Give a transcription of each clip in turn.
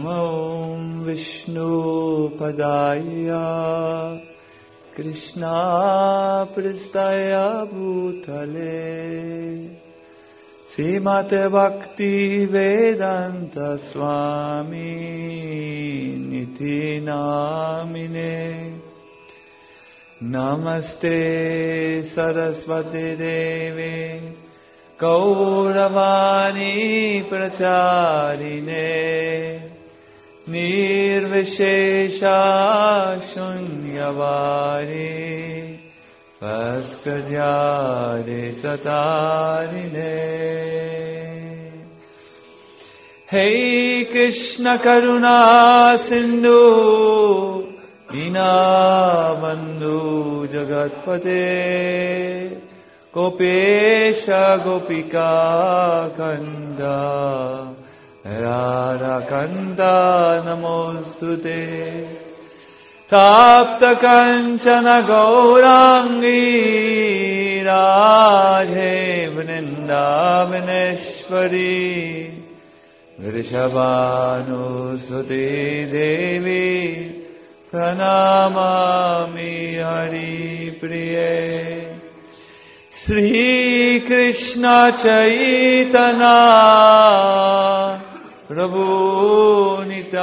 Namo Vishnu Padaya Krishna Pristaya Bhutale Srimate Bhakti Vedanta Swami Niti Namine Namaste Saraswati Devi Gauravani Pracharine Nirvishesha Shunyavadi Vaskaryade Satarine Hey Krishna Karuna Sindhu Dinabandhu Jagatpate Gopesha Gopika Kanda Radha Kanda Namostute Tapta Kanchana Gaurangi Radhe Vrindavaneshwari Vrishabhanu Sute Devi Pranamami Hari Priye Shri Krishna Chaitanya Prabhu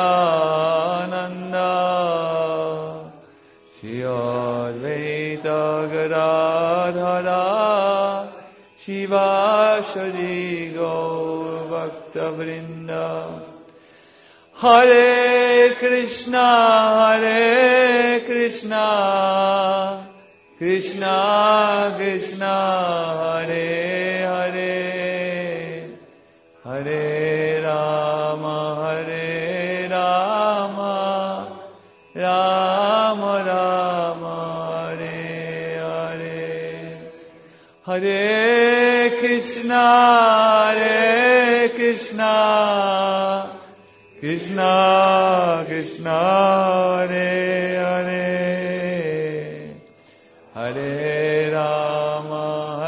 Nityananda Shri Advaita Gadadhara Shivashari Gaur Bhakta Vrinda Hare Krishna Krishna Krishna Hare Hare Hare Rama Rama Rama Hare Hare Hare Krishna Krishna Krishna Hare Hare Hare Rama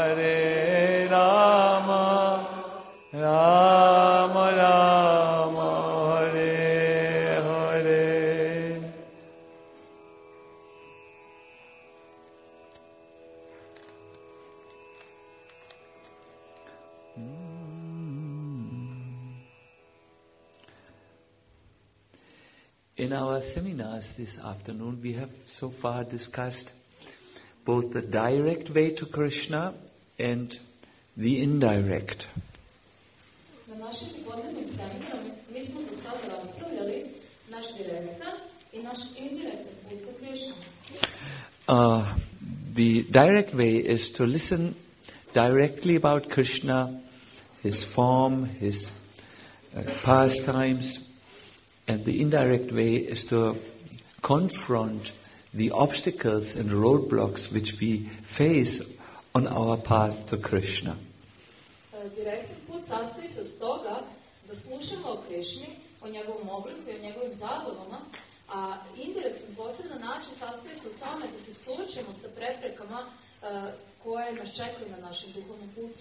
Rama Rama Hare Hare. In our seminars this afternoon, we have so far discussed both the direct way to Krishna and the indirect. The direct way is to listen directly about Krishna, his form, his pastimes, and the indirect way is to confront the obstacles and roadblocks which we face on our path to Krishna. Direktan put sastoji se od toga da slušamo o Krišni, o njegovom obliku i o njegovim zabavama, a indirektan posredan način sastoji se u tome da se suočimo sa preprekama koje nas čekaju na našem duhovnom putu.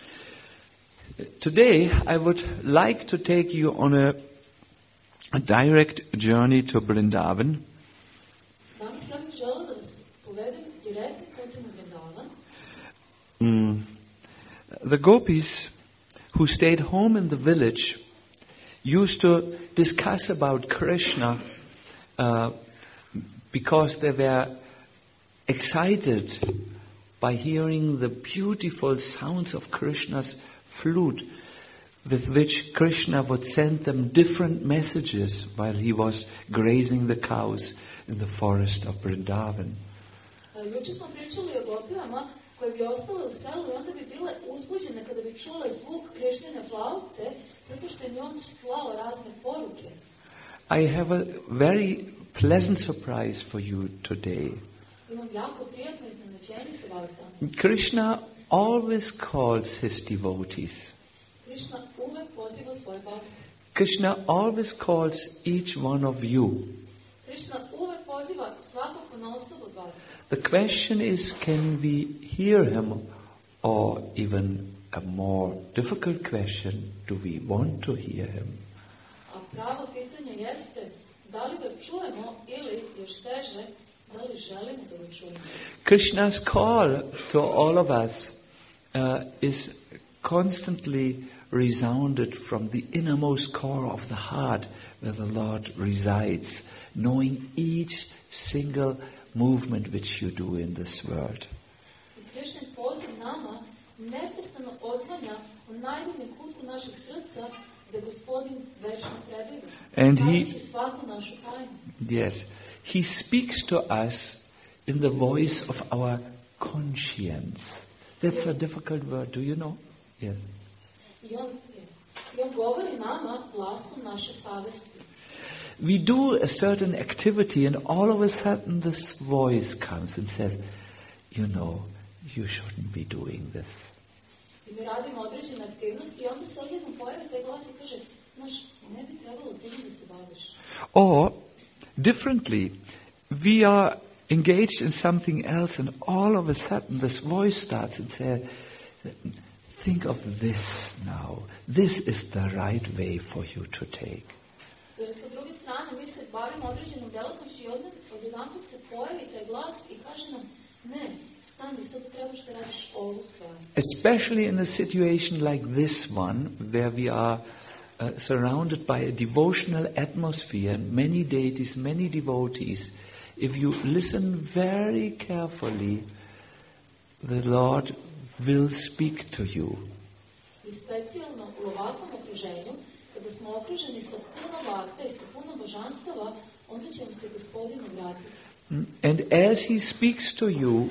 Today I would like to take you on a direct journey to Vrindavan. The gopis who stayed home in the village used to discuss about Krishna because they were excited by hearing the beautiful sounds of Krishna's flute, with which Krishna would send them different messages while he was grazing the cows in the forest of Vrindavan. Juče smo pričali o gopijama koje bi ostale u selu i onda bi bile uzbuđene kada bi čule zvuk Krišnine flaute, zato što je on slao razne poruke. I have a very pleasant surprise for you today. Imam jako prijatno iznenađenje za vas danas. Krishna always calls his devotees. Krishna uvek poziva svoje bhakte. Krishna always calls each one of you. Krishna uvek poziva svakog ponaosob od vas. The question is, can we hear him? Or even a more difficult question, do we want to hear him? A pravo pitanje jeste da li ga čujemo ili, još teže, da li želimo da ga čujemo. Krishna's call to all of us is constantly resounded from the innermost core of the heart where the Lord resides, knowing each single movement which you do in this world. Krishna's poziv nama neprestano odzvanja u najduljem kutku našeg srca da Gospodin večno prebiva. And znajući svaku našu tajnu. Yes, He speaks to us in the voice of our conscience. That's a difficult word, do you know? Yes. I on govori nama glasom naše savesti. We do a certain activity and all of a sudden this voice comes and says, you know, you shouldn't be doing this. I mi radimo određene aktivnosti i onda se odjednom pojavi taj glas i kaže, znaš, ne bi trebalo tim da se baviš. Or, differently, we are engaged in something else and all of a sudden this voice starts and says, think of this now. This is the right way for you to take. Jer sa druge strane, mi se bavimo određenom delatnošću i odjedanput se pojavi taj glas i kaže nam, ne, stani, sad trebaš da radiš ovu stvar. Especially in a situation like this one, where we are surrounded by a devotional atmosphere, many deities, many devotees, if you listen very carefully, the Lord will speak to you. I specijalno u ovakvom okruženju, kada smo okruženi sa puno vakta i sa puno božanstava, onda će vam se Gospodin obratiti. And as He speaks to you,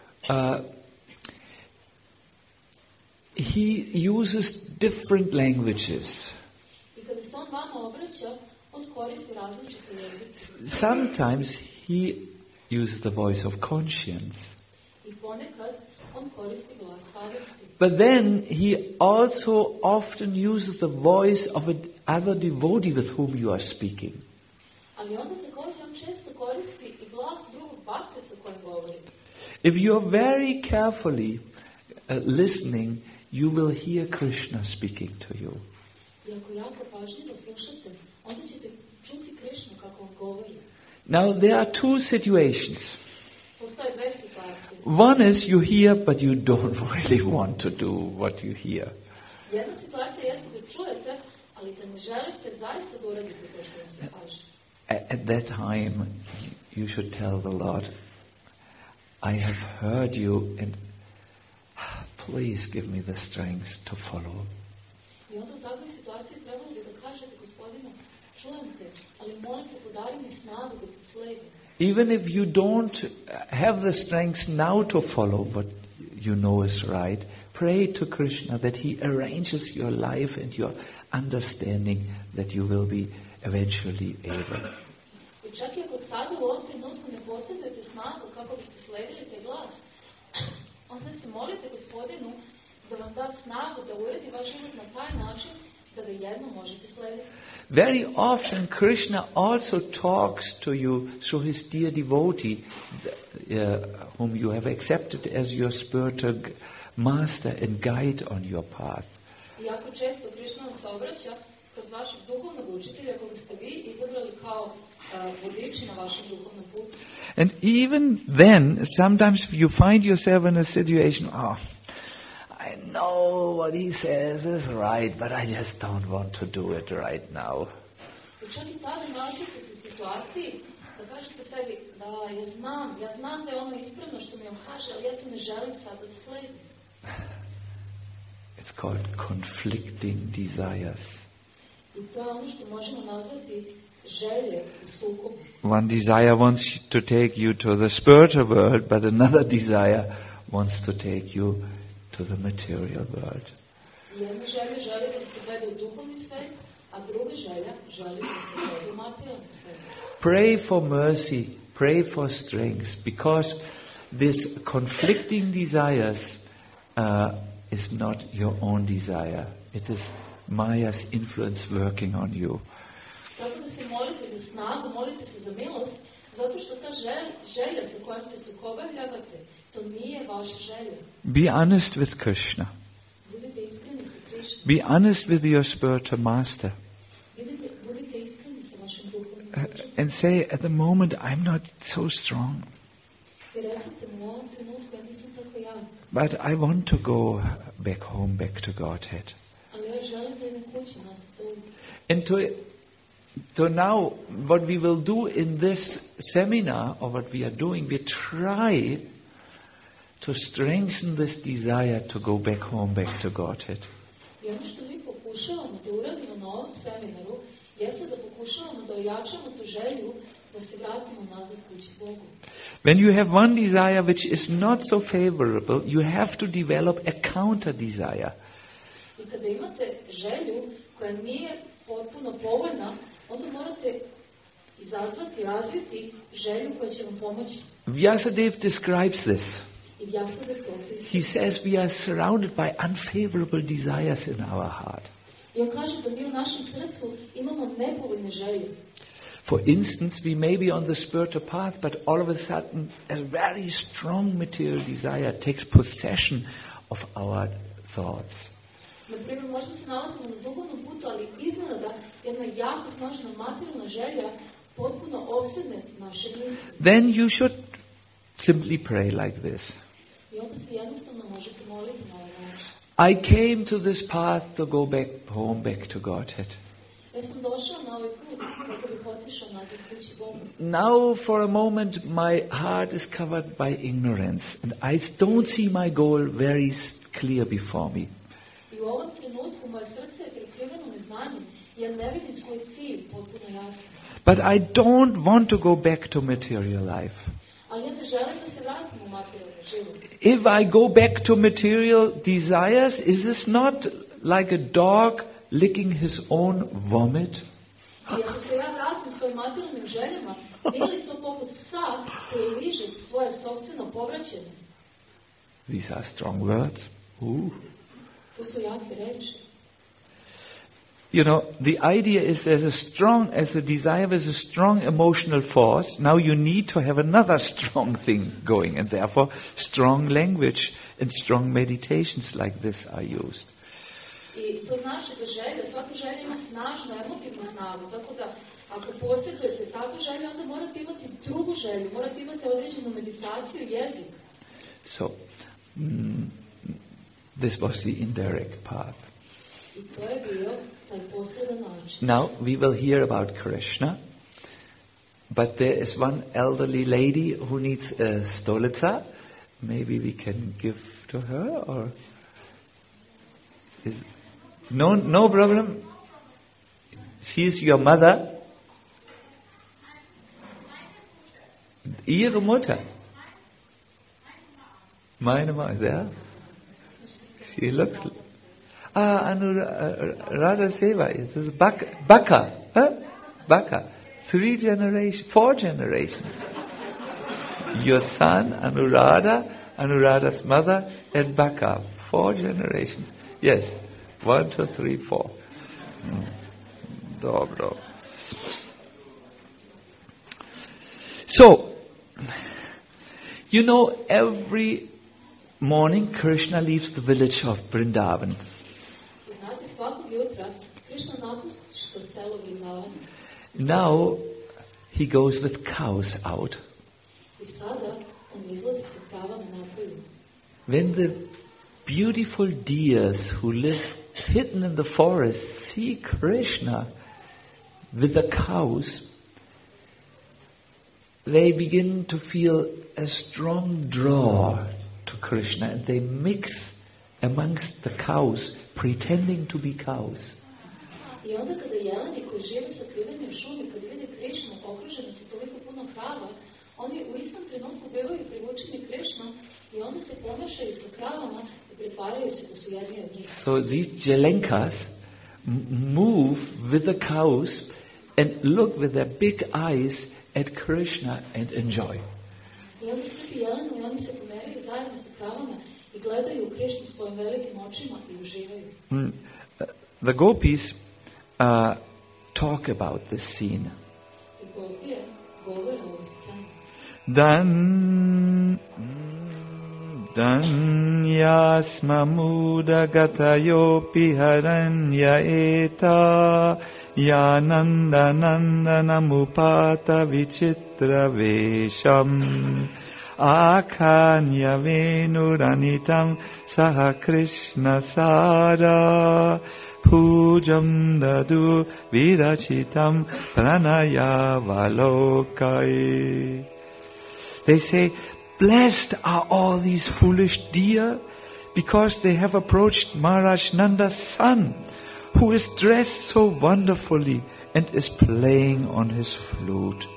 He uses different languages. I kada se on vama obraća, on koristi različite jezike. Sometimes He uses the voice of conscience. I ponekad on koristi glas savesti. But then He also often uses the voice of another devotee with whom you are speaking. Ali onda također on često koristi i glas drugog bhakte sa kojim govori. If you are very carefully listening, you will hear Krishna speaking to you. I ako jako pažljivo slušate, onda ćete čuti Krishnu kako on govori. Now there are two situations. Postoje dve situacije. One is you hear but you don't really want to do what you hear. Jedna situacija jeste da čujete, ali da ne želite zaista da uradite to što vam se kaže. At that time, you should tell the Lord, I have heard you and please give me the strength to follow. I onda u takvoj situaciji trebalo bi da kažete Gospodinu, čujem te, ali molim te podari mi snagu da te sledim. Even if you don't have the strength now to follow what you know is right, pray to Krishna that He arranges your life and your understanding that you will be eventually able. I čak i ako sada u ovom trenutku ne posjedujete snagu kako biste sledili taj glas, onda se molite Gospodinu da vam da snagu da uredi vaš život na taj način da ga jedno možete slediti. Very often Krishna also talks to you through His dear devotee, whom you have accepted as your spiritual master and guide on your path. I jako često Krishna vam se obraća kroz vašeg duhovnog učitelja koga ste vi izabrali kao vodiči na vašem duhovnom putu. And even then, sometimes you find yourself in a situation, I know what he says is right, but I just don't want to do it right now. I čak i tada nađete se u situaciji da kažete sebi, da, ja znam da je ono ispravno što mi on kaže, ali ja to ne želim sad da sledim. It's called conflicting desires. I to je ono što možemo nazvati želje u sukobu. One desire wants to take you to the spiritual world, but another desire wants to take you to the material world. Jedna želja želi da se vede u duhovni svet, a druga želja želi da se vede u materijalni svet. Pray for mercy, pray for strength, because this conflicting desires is not your own desire. It is Maya's influence working on you. Tako da se molite za snagu, molite se za milost, zato što ta želja sa kojom se sukobavljavate, to nije vaša želja. Be honest with Krishna. Budite iskreni sa Krishnom. Be honest with your spiritual master. Budite iskreni sa vašim and say, at the moment, I'm not so strong. I recite mu ovom trenutku, ja nisam tako jak, But I want to go back home, back to Godhead. ali ja želim da idem kući nazad ovdje. And to now, what we will do in this seminar, or what we are doing, we try to strengthen this desire to go back home, back to Godhead. I ono što mi pokušavamo da uradimo na ovom seminaru, jeste da pokušavamo da ojačamo tu želju da se vratimo nazad kući Bogu. When you have one desire which is not so favorable, you have to develop a counter desire. I kada imate želju koja nije potpuno povoljna, onda morate izazvati, razviti želju koja će vam pomoći. Vyasadeva describes this. I Vyasadeva to opisuje. He says we are surrounded by unfavorable desires in our heart. I on kaže da mi u našem srcu imamo nepovoljne želje. For instance, we may be on the spiritual path, but all of a sudden a very strong material desire takes possession of our thoughts. Na primjer, možda se nalazimo na duhovnom putu, ali iznenada jedna jako snažna materijalna želja potpuno opsedne naše misli. Then you should simply pray like this. I onda se jednostavno možete moliti na ovaj način. I came to this path to go back home, back to Godhead. Ja sam došao na ovaj put kako bih otišao nazad kući Bogu. Now for a moment my heart is covered by ignorance and I don't see my goal very clear before me. I u ovom trenutku moje srce je prekriveno neznanjem. Ja ne vidim svoj cilj potpuno jasno. But I don't want to go back to material life. Ali ja ne želim da se vratim u materijalni život. If I go back to material desires, is this not like a dog licking his own vomit? I ako se ja vratim svojim materijalnim željama, nije li to poput psa koji liže svoje sopstveno povraćenje? These are strong words. Ooh. To su jake reči. You know, the idea is as a desire is a strong emotional force, now you need to have another strong thing going, and therefore strong language and strong meditations like this are used. I to znači da želja, svaka želja ima snažnu emotivnu snagu, tako da ako posjedujete takvu želju, onda morate imati drugu želju, morate imati određenu meditaciju, jezik. So, this was the indirect path. I to je bio taj posredan način. Now we will hear about Krishna, but there is one elderly lady who needs a stolica. Maybe we can give to her, or is no problem. She is your mother. Ihre Mutter. Meine Mutter, yeah. She looks. Anuradha Seva. This is Baka. Huh? Baka. 4 generations. Your son, Anuradha, Anuradha's mother, and Baka. 4 generations. Yes. 1, 2, 3, 4. Dobro. So, you know, every morning Krishna leaves the village of Vrindavan. Znate, svakog jutra Krishna napušta selo Vrindavan. Now he goes with cows out. I sada on izlazi sa kravama napolju. When the beautiful deers who live hidden in the forest see Krishna with the cows, they begin to feel a strong draw to Krishna, and they mix amongst the cows, pretending to be cows. I onda kada jeleni koji žive sakriveni u šumi, kad vide Krishnu okruženi sa toliko puno krava, oni u istom trenutku bivaju privučeni Krishnom i onda se ponašaju sa kravama i pretvaraju se da su jedni od njih. So these jelenkas move with the cows and look with their big eyes at Krishna and enjoy. I onda svi ti jeleni i oni se pomeraju zajedno sa kravama i gledaju u Krishnu svojim velikim očima i uživaju. The gopis talk about this scene. I gopije govore o ovoj sceni. Danyasma muda gatayopi haranya eta Yananda nandanamupata vichitra vesham akanya venuranitam saha Krishna sada pujam dadu virachitam pranayavalokai. They say, blessed are all these foolish deer because they have approached Maharaj Nanda's son, who is dressed so wonderfully and is playing on his flute.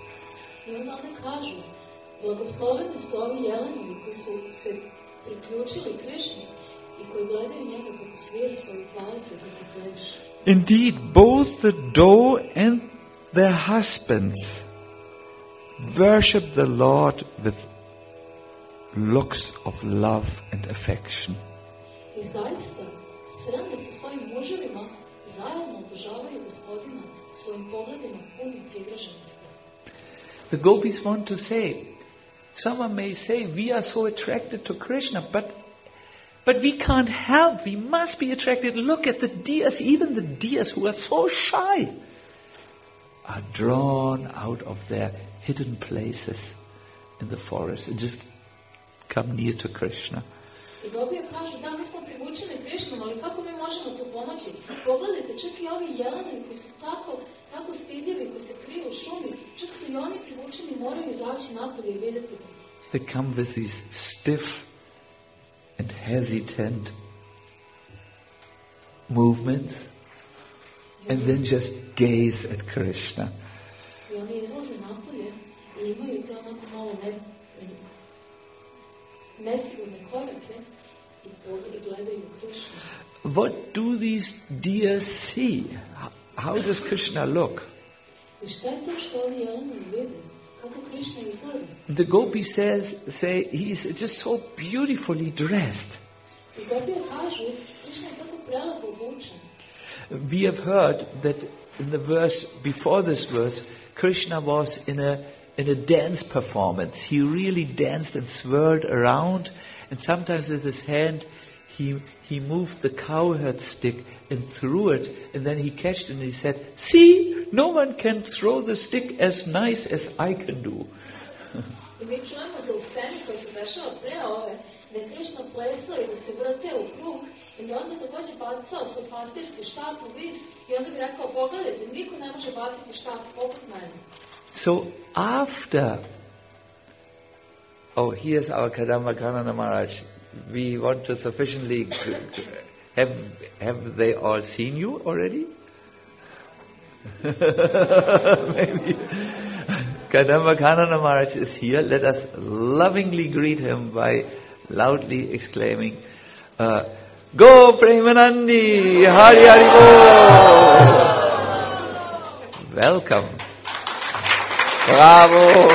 Blagosloveni su ovi jelenovi koji su se priključili Krišni I koji gledaju njega kako svira svoju flautu i kako pleše. Indeed, both the doe and their husbands worship the Lord with looks of love and affection. I zaista, srne sa svojim muževima zajedno obožavaju Gospodina svojim pogledima punim privrženosti. The gopis want to say, someone may say, we are so attracted to Krishna, but we can't help. We must be attracted. Look at the deers, even the deers who are so shy are drawn out of their hidden places in the forest and just come near to Krishna. I gopije kažu, da, mi smo privučeni Krišnom, ali kako mi možemo tu pomoći? Pogledajte, čak I ovi jelenovi koji su tako stidljivi, koji se kriju u šumi, čak su I oni privučeni, moraju izaći napolje I vidjeti. They come with these stiff and hesitant movements and then just gaze at Krishna. I oni izlaze napolje I imaju te onako malo nesigurne korake I gledaju Krishna. What do these deer see? How does Krishna look? I šta je to što ovi jelenovi vide? Kako Krishna izgleda? The gopis say he's just so beautifully dressed. I gopije kažu, Krishna je tako prelepo obučen. We have heard that in the verse before this verse, Krishna was in a dance performance. He really danced and swirled around, and sometimes with his hand he moved the cowherd stick and threw it, and then he catched it and he said, "See, no one can throw the stick as nice as I can do." I mi čujemo da u sceni koja se dešava pre ove, da je Krishna plesao I da se vrte u krug I da onda također bacao svoj pastirski štap u vis I onda bi rekao, pogledajte, niko ne može baciti štap poput mene. So after, here's our Kadamba Kanana Maharaj. We want to sufficiently, have they all seen you already? Maybe. Kadamba Kanana Maharaj is here. Let us lovingly greet him by loudly exclaiming, Go Premanandi, Hari Hari Bol! Welcome. Bravo!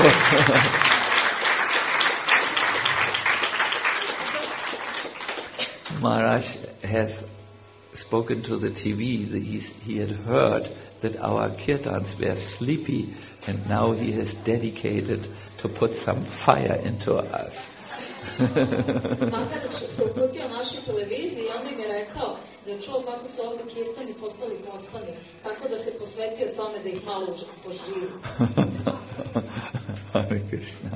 Maharaj has spoken to the TV that he had heard that our kirtans were sleepy, and now he has dedicated to put some fire into us. Maharaj se uputio našoj televiziji I onda im je rekao da je čuo kako su ovdje kirtani postali poslani, tako da se posvetio tome da ih malo poživi. Hare Krishna.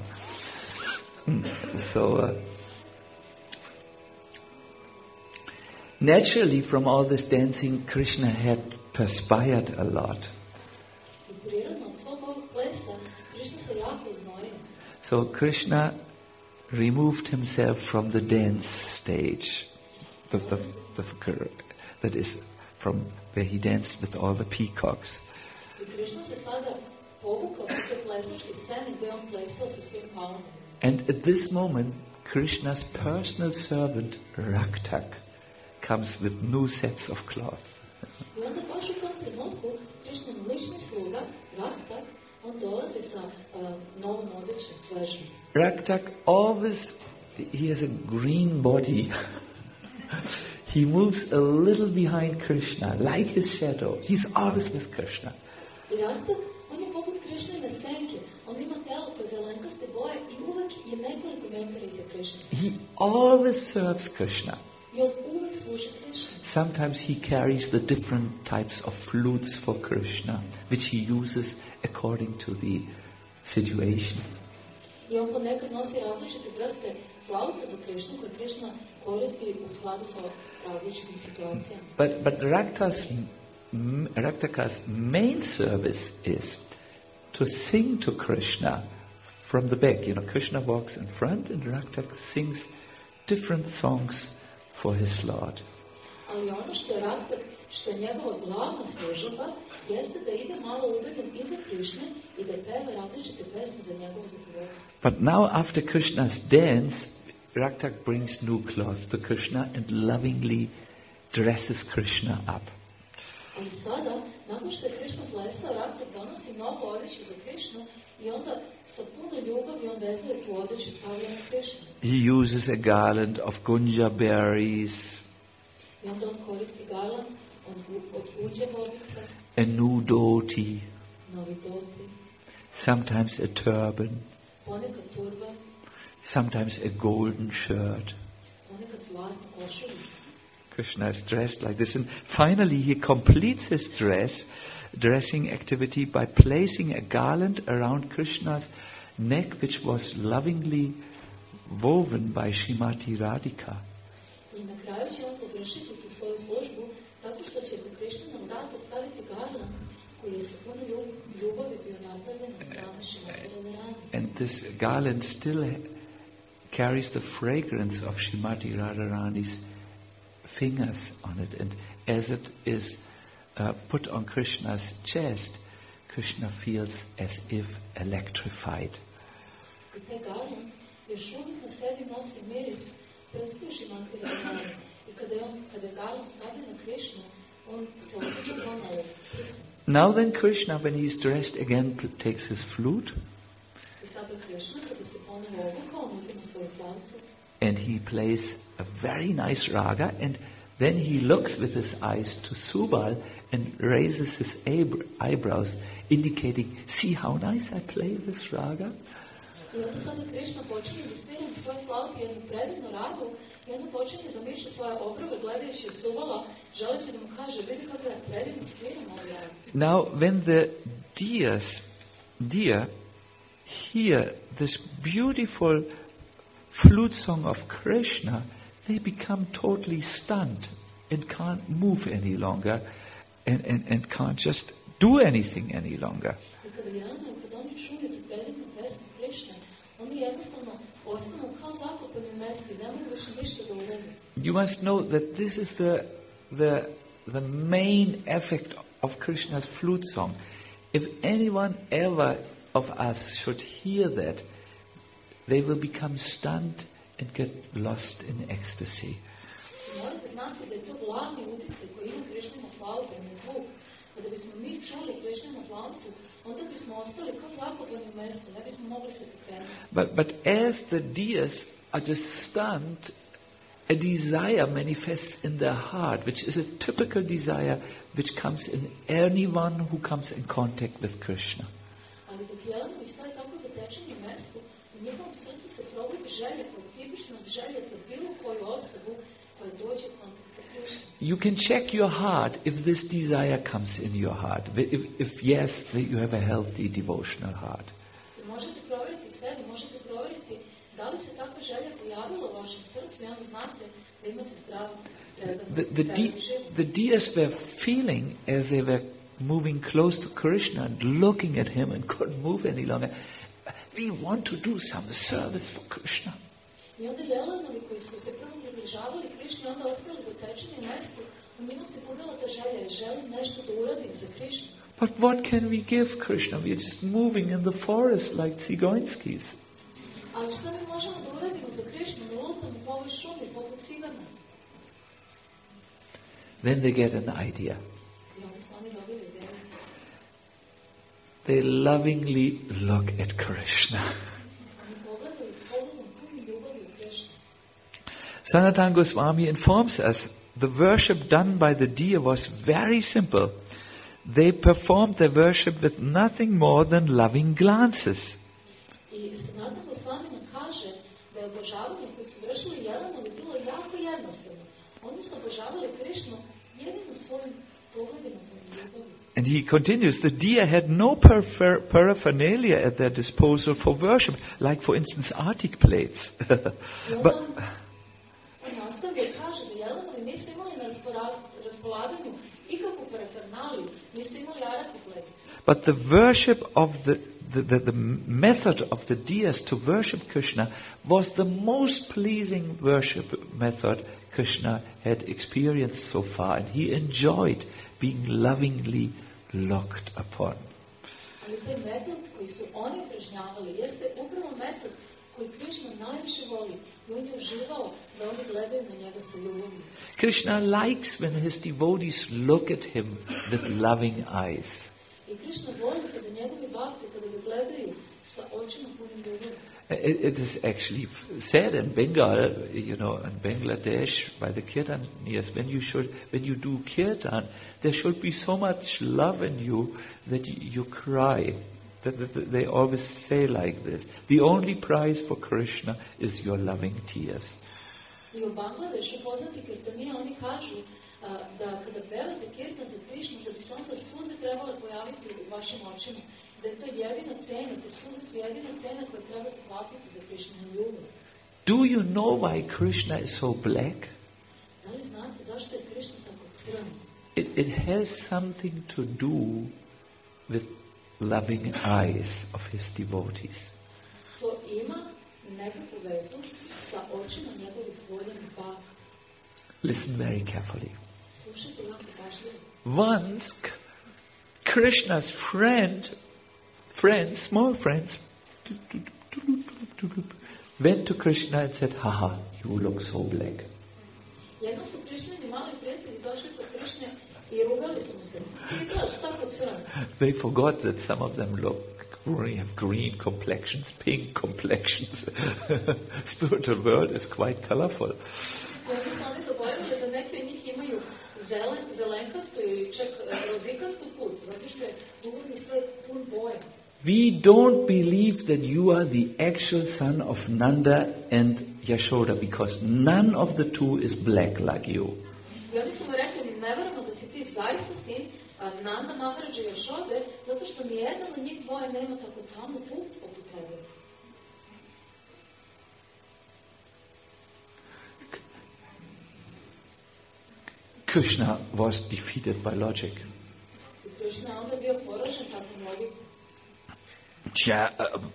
So, naturally from all this dancing, Krishna had perspired a lot. So Krishna removed himself from the dance stage, that is from where he danced with all the peacocks. And at this moment, Krishna's personal servant Raktak comes with new sets of cloth. Raktak always, he has a green body. He moves a little behind Krishna, like his shadow. He's always with Krishna. He always serves Krishna. uvijek služi Krišni. Sometimes he carries the different types of flutes for Krishna, which he uses according to the situation. I on ponekad nosi različite vrste flauta za Krišnu, koje Krišna koristi u skladu sa različitim situacijama. But Raktaka's main service is to sing to Krishna from the back. Krishna walks in front and Raktak sings different songs for his Lord. Ali ono što je Raktak, što je njegova glavna služba, jeste da ide malo udaljen iza Krišne i da peva različite pesme za njegovo zadovoljstvo. But now after Krishna's dance, Raktak brings new cloth to Krishna and lovingly dresses Krishna up. Ali sada, nakon što je Krišna plesao, Raktak donosi novu odjeću za Krišnu i onda sa puno ljubavi on vezuje tu odjeću i stavlja na Krišnu. He uses a garland of gunja berries, I onda on koristi garland od uđe bobica, a new dhoti, novi doti, sometimes a turban, ponekad turban, sometimes a golden shirt. ponekad zlatnu košulju. Krishna is dressed like this, and finally he completes his dressing activity by placing a garland around Krishna's neck, which was lovingly woven by Srimati Radhika. I na kraju će on završiti tu svoju službu tako što će do Krišninog vrata staviti garland koji je sa puno ljubavi bio napravljen od strane Srimati Radharani. And this garland still carries the fragrance of Srimati Radharani's fingers on it, and as it is put on Krishna's chest, Krishna feels as if electrified. I taj garland još uvijek na sebi nosi miris prstiju Srimati Radharani. I kada je garland stavljen na Krišnu, on se osjeća kao elektrisan. Now then Krishna, when he is dressed again, takes his flute I sada Krišna, kada se ponovo obukao, on uzima svoju flautu and he plays a very nice raga, and then he looks with his eyes to Subal and raises his eyebrows, indicating, see how nice I play this raga? I onda sada Krišna počinje da svira na svoj flauti jednu predivnu ragu i onda počinje da miše svoje obrove gledajući u Subala, želeći da mu kaže, vidi kako ja predivno sviram ovu ragu. Now, when the deer hear this beautiful flute song of Krishna, they become totally stunned and can't move any longer and can't just do anything any longer. I kada oni čuju tu predivnu pesmu Krišne, oni jednostavno ostanu kao zakopani u mestu i ne mogu više ništa da urede. You must know that this is the main effect of Krishna's flute song. If anyone ever of us should hear that, they will become stunned and get lost in ecstasy. Morate znati da je to glavni utjecaj koji ima Krišnina flauta na zvuk. Kada bismo mi čuli Krišninu flautu, onda bismo ostali kao zakopani u mestu, ne bismo mogli se pokrenuti. But as the deers are just stunned, a desire manifests in their heart, which is a typical desire which comes in anyone who comes in contact with Krishna. Ali dok jelenovi stoje tako zatečeni u mestu, u njihovom srcu se probudi želja, koja je tipična želja za bilo koju osobu koja dođe u kontakt sa Krišnom. You can check your heart if this desire comes in your heart. If yes, that you have a healthy devotional heart. I možete provjeriti sebe, možete provjeriti da li se takva želja pojavila u vašem srcu i onda znate da imate zdrav predan život. The deers were feeling as they were moving close to Krishna and looking at him and couldn't move any longer. We want to do some service for Krishna. I onda jelenovi koji su se prvo približavali Krišni, onda ostali zatečeni u mestu, u njima se budila ta želja, želim nešto da uradim za Krišnu. But what can we give Krishna? We are just moving in the forest like Tsigoinskis. Ali što mi možemo da uradimo za Krišnu? Mi lutamo po ovoj šumi, poput cigana. Then they get an idea. I onda su oni dobili ideju. They lovingly look at Krishna. Oni pogledaju pogledom punim ljubavi u Krišnu. Sanatana Goswami informs us the worship done by the deer was very simple. They performed their worship with nothing more than loving glances. I Sanatana Goswami nam kaže da je obožavanje koje su vršili jelenovi bilo jako jednostavno. Oni su obožavali Krišnu jedino svojim pogledima, svojim ljubavima. And he continues, the deer had no paraphernalia at their disposal for worship, like for instance arctic plates. But On nastavlja i kaže da jelenovi nisu imali na raspolaganju ikakvu parafernaliju, nisu imali aratiplet. But the worship of the method of the deists to worship Krishna was the most pleasing worship method Krishna had experienced so far, and he enjoyed being lovingly looked upon. Ali taj metod koji su oni upražnjavali jeste upravo metod koji Krišna najviše voli i on je uživao da oni gledaju na njega sa ljubavlju. Krishna likes when his devotees look at him with loving eyes. I Krišna voli kada njegovi bhakti, kada ga gledaju sa očima punim ljubavlju. It is actually said in Bengal, in Bangladesh, by the Kirtanias, when you do Kirtan, there should be so much love in you that you cry. That they always say like this. The only prize for Krishna is your loving tears. I u Bangladešu poznati kirtanija, oni kažu da kada pevate kirtan za Krišnu, da bi se onda suze trebale pojaviti u vašim očima. Da je to jedina cena, te suze su jedina cena koju trebate platiti za Krišninu ljubav. Do you know why Krishna is so black? Da li znate zašto je Krišna tako crn? It has something to do with loving eyes of his devotees. To ima nekakvu vezu sa očima njegovih voljenih baka. Listen very carefully. Slušajte jako pažljivo. Once, Krishna's small friends, went to Krishna and said, "Haha, you look so black." Jednom su Krišnini mali prijatelji došli kod Krišne i rugali su mu se. Ti izgledaš tako crn. They forgot that some of them have green complexions, pink complexions. Spiritual world is quite colorful. I onda su oni zaboravili da neki od njih imaju zelenkastu ili čak rozikastu put, zato što je duhovni svet pun boja. We don't believe that you are the actual son of Nanda and Yashoda, because none of the two is black like you. I oni su mu rekli, mi ne verujemo da si ti zaista sin Nanda Maharaja i Yashode, zato što nijedan od njih dvoje nema tako tamnu put poput tebe. Krishna was defeated by logic. I Krishna je onda bio poražen takvom logikom. Yeah,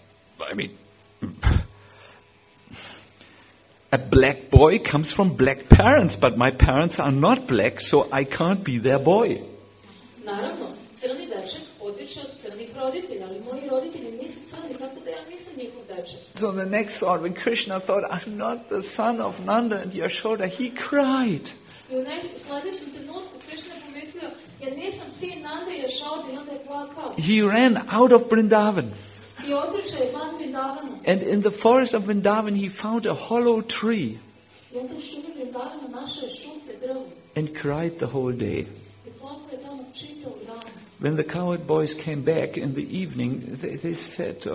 a black boy comes from black parents, but my parents are not black, so I can't be their boy. Naravno, crni dečak potiče od crnih roditelja, ali moji roditelji nisu crni, kako da ja nisam njihov dečak. So the next thought, when Krishna thought, I'm not the son of Nanda and Yashoda, he cried. I u sljedećem trenutku Krishna je pomislio, ja nisam sin Nanda i Yashode, i onda je plakao. He ran out of Vrindavan. I otišao je van Vrindavana. And in the forest of Vrindavan, he found a hollow tree I onda u šumi Vrindavana našao je šuplje drvo. and cried the whole day. I plakao je tamo čitavog dana. When the cowherd boys came back in the evening, they said,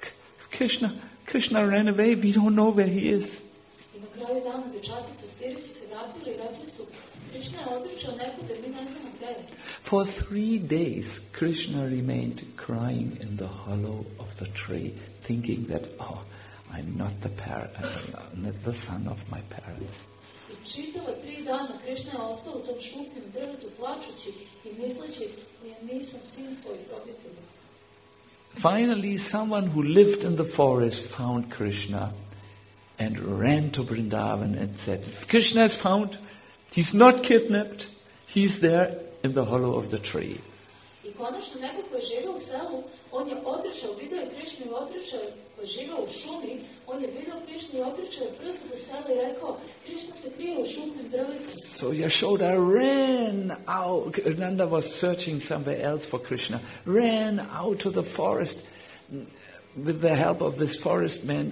Krishna ran away, we don't know where he is. I na kraju dana dečaci pastiri su se vratili i rekli su, Krishna je otišao nekude, mi ne znamo gdje je. For 3 days, Krishna remained crying in the hollow of the tree, thinking that, I'm not the son of my parents. I čitava 3 dana Krishna je ostao u tom šupnjem drvetu plačući i misleći, ja nisam sin svojih roditelja. Finally, someone who lived in the forest found Krishna and ran to Vrindavan and said, Krishna is found, he's not kidnapped, he's there in the hollow of the tree. I konačno neko koji je živio u selu, on je otrčao, vidio je Krishnu i otrčao, koji je živio u šumi, on je vidio Krishnu i otrčao je brzo do sela i rekao, Krishna se krije u šupnim drvetu. So Yashoda ran out. Nanda was searching somewhere else for Krishna. Ran out to the forest with the help of this forest man.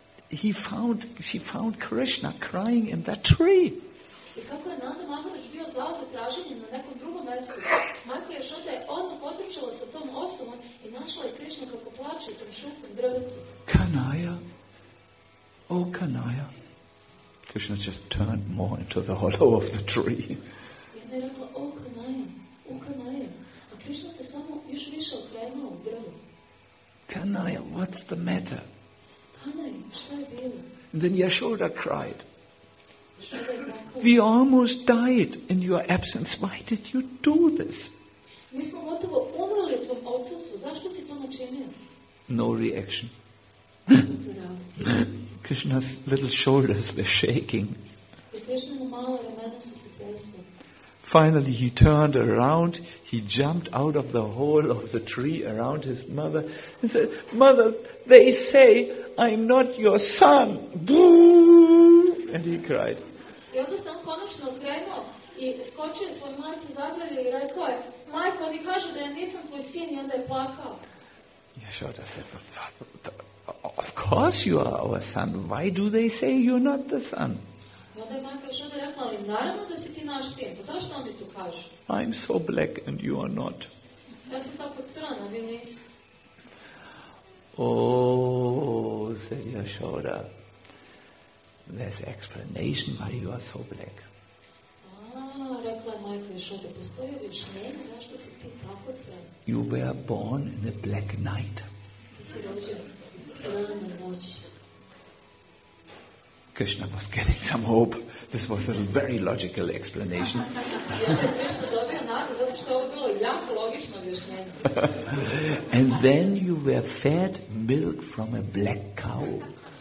She found Krishna crying in that tree. I kako je Nanda Maharaj bio zao za traženjem na nekom drugom mjestu, majka Yashoda je odmah potrčala sa tom osobom i našla je Krishna kako plače u tom šupnom drvetu. Kanaya, oh Kanaya, Krishna just turned more into the hollow of the tree. I onda je rekla, o Kanaya. A Krishna se samo još više okrenuo u drvu. Kanaya, what's the matter? Kanaya, šta je bilo? And then Yashoda cried, Yashoda je rekla, we almost died in your absence. Why did you do this? mi smo gotovo umrli u tvom odsustvu. Zašto si to načinio? No reaction. Reakcija. Krishna's little shoulders were shaking. I Krishnina mala ramena su se tresla. Finally he turned around, he jumped out of the hole of the tree around his mother and said, Mother, they say I'm not your son. Boo! And he cried. I onda se on konačno okrenuo i skočio svoju majicu zagrlje i rekao je, majko, oni kažu da ja nisam tvoj sin, i onda je plakao. Yashoda said, of course you are our son. Why do they say you're not the son? I onda je majka Yashoda rekla, ali naravno da si ti naš sin, pa zašto oni to kažu? I'm so black and you are not. Ja sam tako crna, vi niste. Oh, said Yashoda, there's explanation why you are so black. Rekla je majka Yashoda, postoji objašnjenje zašto si ti tako crna. You were born in a black night. Ti si rođen crne noći. Krishna was getting some hope. This was a very logical explanation. And then you were fed milk from a black cow.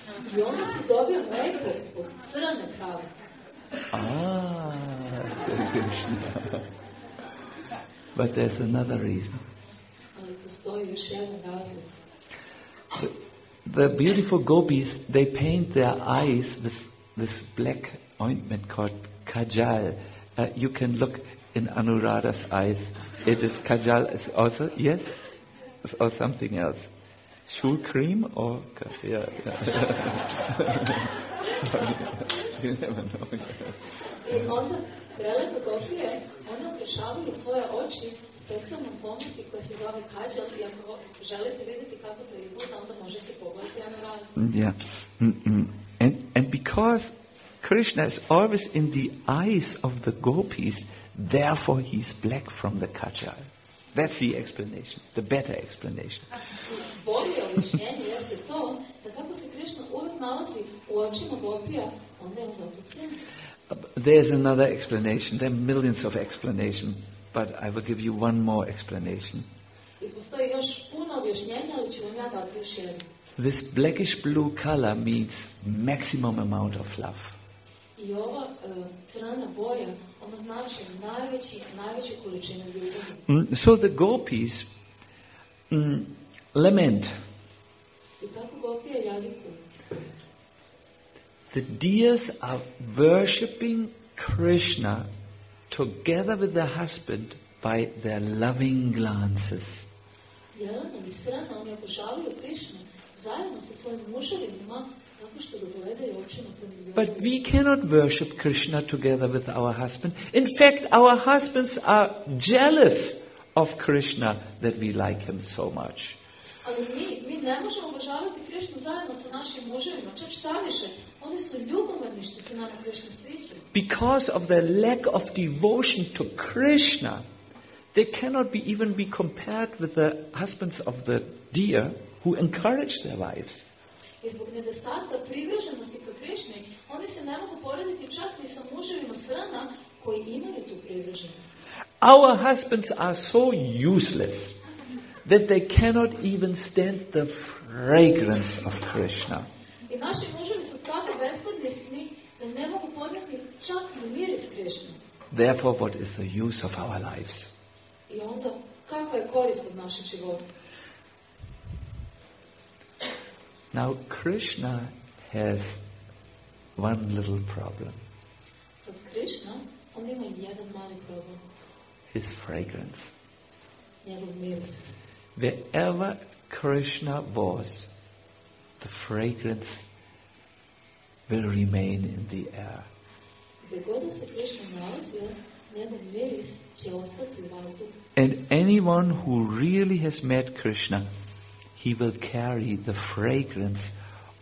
Said Krishna. But there's another reason. The beautiful gopis, they paint their eyes with this black ointment called kajal. You can look in Anuradha's eyes. It is kajal is also, yes? Or something else. Shul cream or... Yeah. Sorry. You never know. I onda prelepe gopije, one ukrašavaju svoje oči specijalnom pomosti koja se zove kajal, i ako želite vidjeti kako to izgleda, onda možete pogledati Anuradhu. Yeah. And because Krishna is always in the eyes of the gopis, therefore he's black from the kajal. That's the explanation, the better explanation. Bolje objašnjenje jeste to, da kako se Krishna uvijek nalazi u očima gopija, onda je on zato crn. There's another explanation. There are millions of explanations, but I will give you one more explanation. I postoji još puno objašnjenja, ali ću vam ja dati još jedno. This blackish blue color means maximum amount of love. I ova crna boja, ona znači najveću količinu ljubavi. So the gopis lament. I tako gopije jadikuju. The deers are worshipping Krishna together with their husband by their loving glances. Jelena i srna, oni obožavaju Krishnu zajedno sa svojim muževima, tako što ga gledaju očima prema ljubavi. But we cannot worship Krishna together with our husband. In fact, our husbands are jealous of Krishna that we like him so much. Ali mi ne možemo obožavati Krishnu zajedno sa našim muževima. Čak šta više, oni su ljubomorni što se nama Krishna sviđa. Because of their lack of devotion to Krishna, they cannot even be compared with the husbands of the deer who encourage their wives. I zbog nedostatka privrženosti ka Krishni, oni se ne mogu porediti čak ni sa muževima srna koji imaju tu privrženost. Our husbands are so useless that they cannot even stand the fragrance of Krishna. I naši muževi su tako beskorisni da ne mogu podnijeti čak ni miris Krishne. Therefore, what is the use of our lives? I onda, kakva je korist od našeg života? Now, Krishna has one little problem. Sad Krishna, on ima jedan mali problem. His fragrance. Njegov miris. Wherever Krishna was, the fragrance will remain in the air. Gdje god da se Krishna nalazio, njegov miris će ostati u vazduhu. And anyone who really has met Krishna, he will carry the fragrance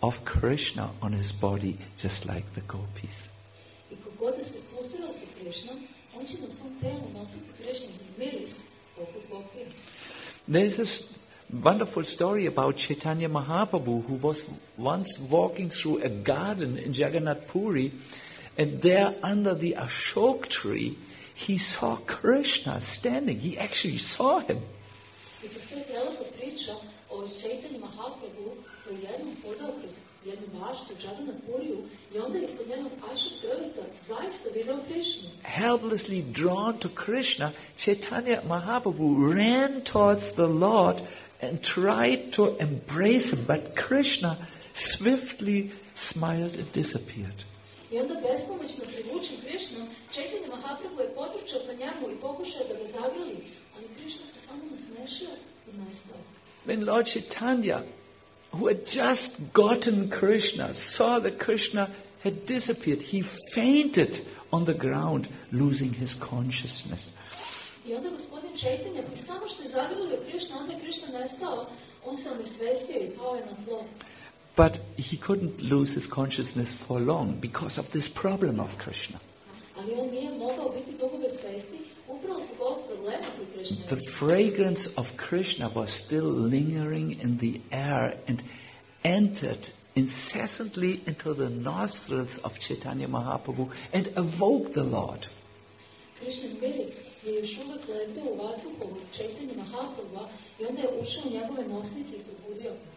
of Krishna on his body, just like the gopis. I kogod da se susreo sa Krišnom, on će na svom telu nositi Krišnin miris poput gopija. There's a wonderful story about Chaitanya Mahaprabhu, who was once walking through a garden in Jagannath Puri, and there under the Ashok tree, he saw Krishna standing. He actually saw him. I postoji prelepa priča o Čaitanji Mahaprabhu koji jednom hodao kroz jednu baštu u Jagannath Puriju i onda ispod jednog Ashok drveta zaista video Krišnu. Helplessly drawn to Krishna, Chaitanya Mahaprabhu ran towards the Lord and tried to embrace him, but Krishna swiftly smiled and disappeared. I onda bespomoćno privučen Krišnom, Čaitanji Mahaprabhu je potrčao ka njemu i pokušao da ga zagrli, ali Krišna se samo nasmešio i nestao. When Lord Chaitanya, who had just gotten Krishna, saw that Krishna had disappeared, he fainted on the ground, losing his consciousness. I onda gospodin Čaitanja, koji samo što je zagrlio Krišna, onda je Krišna nestao, on se onesvestio i pao je na tlo. But he couldn't lose his consciousness for long because of this problem of Krishna. Ali on nije mogao biti dugo bez svesti, upravo zbog ovog problema koji Krišna je. The fragrance of Krishna was still lingering in the air and entered incessantly into the nostrils of Chaitanya Mahaprabhu and awoke the Lord. Krišnin miris je još uvek lebdeo u vazduhu od Čaitanja Mahaprabhua i onda je ušao u njegove nosnice i probudio ga.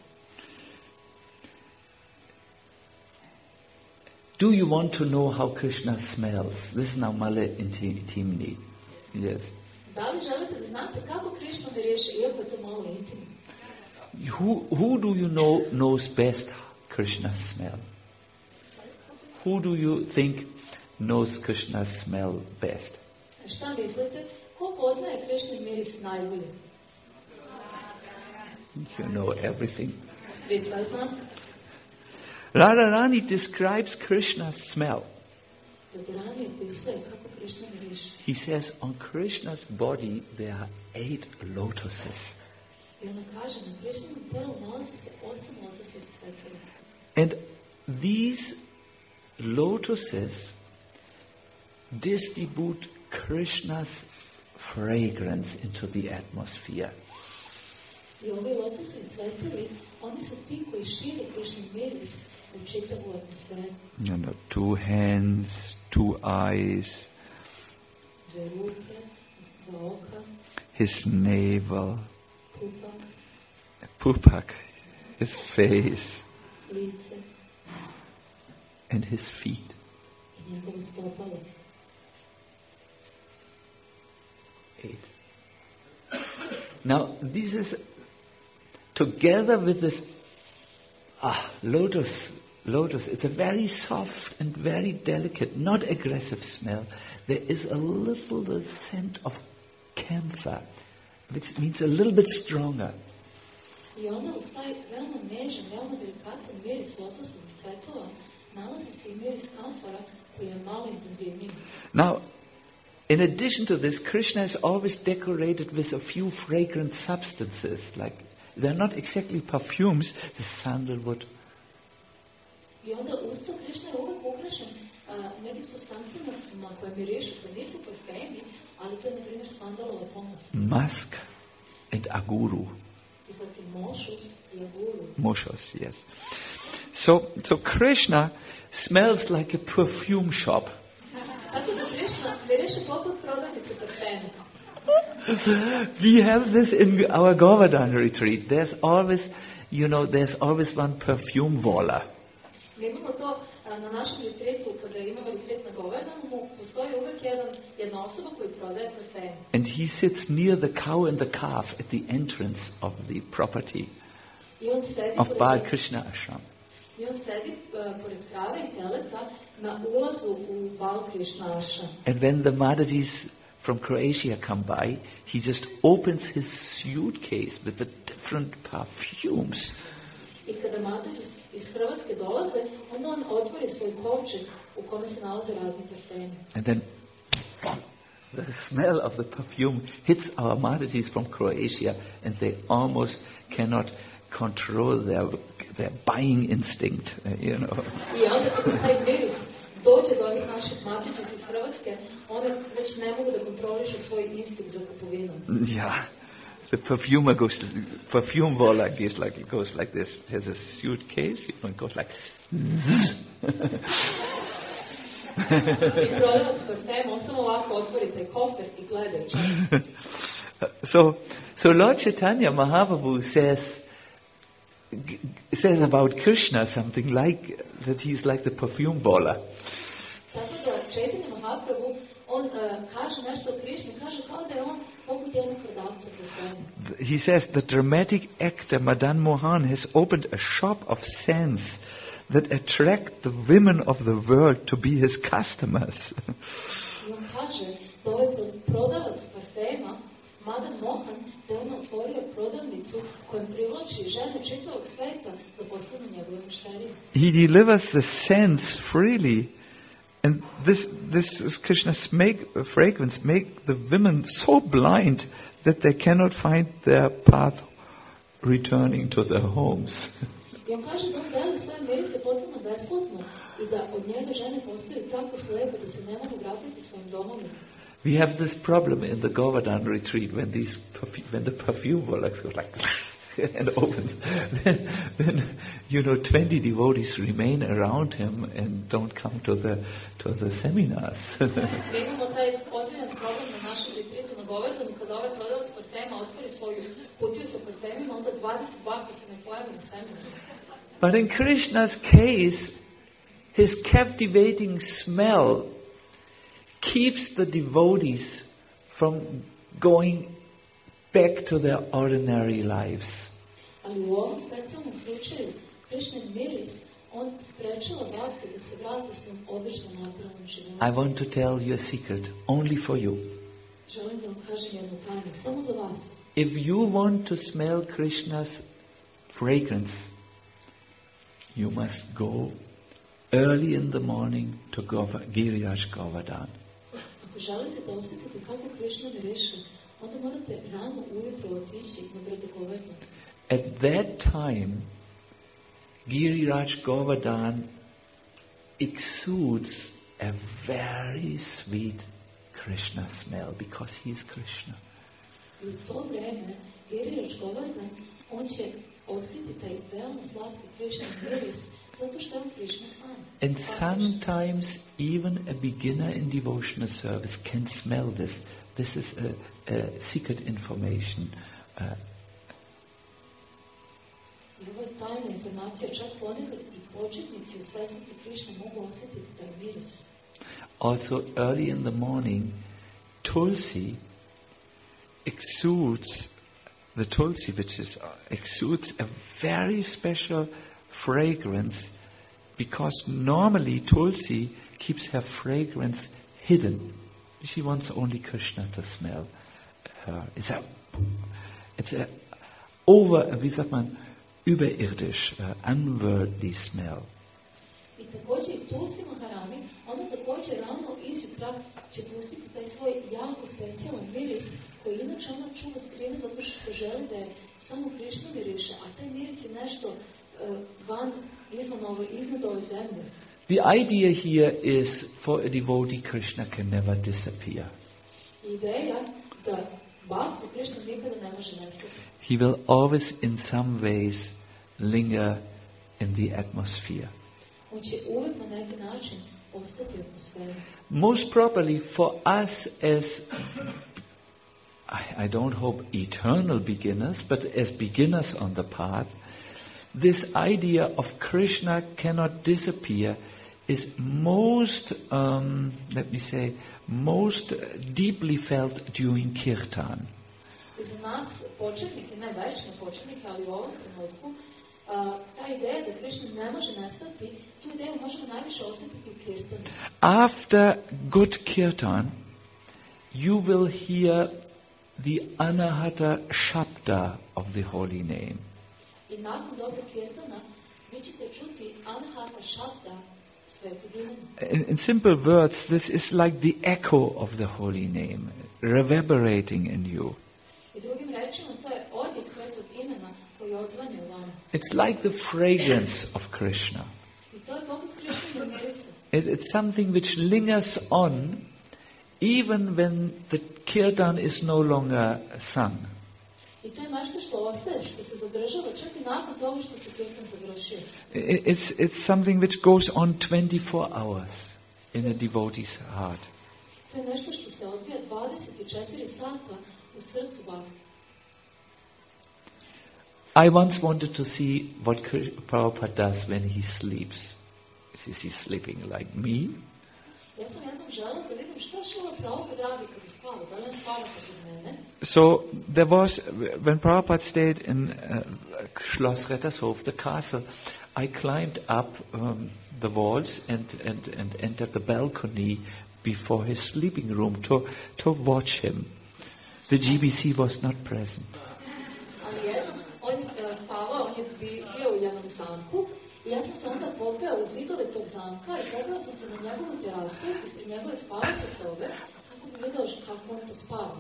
Do you want to know how Krishna smells? This is now Male intimni. Yes. Da li želite da znate kako Krišna miriše, iako je to malo intimno? Who do you know knows best Krishna's smell? Who do you think knows Krishna's smell best? Šta mislite? Ko poznaje Krišnin miris najbolje? You know everything. Svi sve znam. Radharani describes Krishna's smell. Radharani opisuje kako Krišna miriše. He says on Krishna's body there are 8 lotuses. I ona kaže, na Krišninom telu nalazi se 8 lotosovih cvetova. And these lotuses distribute Krishna's fragrance into the atmosphere. I ovi lotosovi cvetovi, oni su ti koji šire Krišnin miris u čitavu atmosferu. You know, 2 hands, 2 eyes, Dve ruke, dva oka, his navel, pupak, pupak, his face, lice and his feet. i njegovo stopalo. 8. Now, this is together with this lotus, it's a very soft and very delicate, not aggressive smell. There is a little the scent of camphor, which means a little bit stronger. I onda uz taj veoma nežan, veoma delikatan miris lotosovih cvetova nalazi se i miris kamfora koji je malo intenzivniji. Now, in addition to this, Krishna is always decorated with a few fragrant substances, like they're not exactly perfumes, the sandalwood. I onda uz to Krišna je uvek ukrašen nekim supstancama koje mirišu, koje nisu parfemi, ali to je, na primjer, sandalova pomost. Musk and aguru. I zatim mošus i aguru. Moshos, yes. So Krishna smells like a perfume shop. Tako da Krišna miriše poput prodavnice parfema. We have this in our Govardhan retreat. There's always one perfume waller. Mi imamo to na našem retreatu, kada imamo retreat na Govardhanu, postoji uvek jedna osoba koji prodaje parfem. And he sits near the cow and the calf at the entrance of the property I on sedi of Bal Krishna Ashram. I on sedi pored krave i teleta na ulazu u Bal Krishna Ashram. And when the Madhajis from Croatia come by, he just opens his suitcase with the different perfumes. I kada Mataji iz Hrvatske dolaze, onda on otvori svoj kovčeg u kome se nalaze razni parfemi. And then the smell of the perfume hits our Madhajis from Croatia, and they almost cannot control their buying instinct, I onda kada taj virus dođe do ovih naših matiča iz Hrvatske, one već ne mogu da kontrolišu svoj instinkt za kupovinom. Yeah. The perfume vola goes like this. Has a suitcase, it goes like I prodavac parfema, on samo ovako otvori taj kofer i gleda i čeka. So Lord Chaitanya Mahaprabhu says about Krishna something like that he's like the perfume vola. Tako da Chaitanya Mahaprabhu, on kaže nešto o Krišni, kaže kao da je on poput jednog prodavca parfema. He says the dramatic actor Madan Mohan has opened a shop of scents that attract the women of the world to be his customers. I on kaže da ovaj prodavac parfema, Madan Mohan, da je on otvorio prodavnicu kojom privlači žene čitavog sveta da postanu njegove mušterije. He delivers the scents freely, and this Krishna's fragrance make the women so blind that they cannot find their path returning to their homes. I on kaže da on deli svoje mirise potpuno besplatno i da od njega žene postaju tako slepe da se ne mogu vratiti svojim domovima. We have this problem in the Govardhan retreat when the perfume works go like and opens. Then 20 devotees remain around him and don't come to the seminars. Mi imamo taj ozbiljan problem na našem retreatu na Govardhanu kada ovaj prodavac parfema otvori svoju kutiju sa parfemima, onda 20 bakta se ne pojavi na seminaru. But in Krishna's case, his captivating smell keeps the devotees from going back to their ordinary lives. Ali u ovom specijalnom slučaju, Krišnin miris, on sprečava bakte da se vrate svom običnom materijalnom životu. I want to tell you a secret, only for you. Želim da vam kažem jednu tajnu, samo za vas. If you want to smell Krishna's fragrance, you must go early in the morning to Giriraj Govardhan. Ako želite da osjetite kako Krišna miriše, onda morate rano ujutro otići na brdo Govardhan. At that time, Giriraj Govardhan exudes a very sweet Krishna smell because he is Krishna. I u to vreme, Giriraj Govardhan, on će otkriti taj veoma slatki Krišna miris, zato što je on Krišna sam. And sometimes even a beginner in devotional service can smell this. This is a secret information. I ovo je tajna informacija, čak ponekad i početnici u svesnosti Krišne mogu osjetiti taj miris. Also early in the morning, Tulsi exudes a very special fragrance because normally Tulsi keeps her fragrance hidden. She wants only Krishna to smell her. It's a überirdisch, unworldly smell. I također i Tulsi Maharani, ona također rano izjutra će pustiti taj svoj jako specijalan miris koji inače ona čuva skriven zato što želi da je samo Krišna miriše, a taj miris je nešto iznad ove zemlje. The idea here is for a devotee Krishna can never disappear. Ideja za bhaktu Krišna nikada ne može nestati. He will always in some ways linger in the atmosphere. On će uvijek na neki način ostati u atmosferi. Most probably for us as, I don't hope eternal beginners, but as beginners on the path, this idea of Krishna cannot disappear is most deeply felt during kirtan. Za nas početnike, ne večne početnike, ali u ovom trenutku, ta ideja da Krišna ne može nestati, tu ideju možemo najviše osjetiti u kirtanu. After good kirtan, you will hear the anahata shabda of the holy name. I nakon dobrog kirtana, vi ćete čuti anahata shabda svetog imena. In simple words, this is like the echo of the holy name, reverberating in you. I drugim rečima, to je odjek svetog imena koji odzvanja u vama. It's like the fragrance of Krishna. I to je poput Krišninog mirisa. It's something which lingers on even when the kirtan is no longer sung. I to je nešto što ostaje, što se zadržava čak i nakon toga što se kirtan završio. It's something which goes on 24 hours in a devotee's heart. To je nešto što se odvija 24 sata u srcu bhakti. I once wanted to see what Prabhupada does when he sleeps. Is he sleeping like me? Ja sam jednom želela da vidim šta Šrila Prabhupada radi kada spava, da li on spava kod mene. So there was, when Prabhupada stayed in Schloss Rettershof, the castle, I climbed up the walls and entered the balcony before his sleeping room to watch him. The GBC was not present. Ali jednom, on spavao, on je bio u jednom zamku i ja sam se onda popeo u zidove tog zamka i popeo sam se na njegovu terasu ispred njegove spavaće sobe kako bi vidio kako on to spava.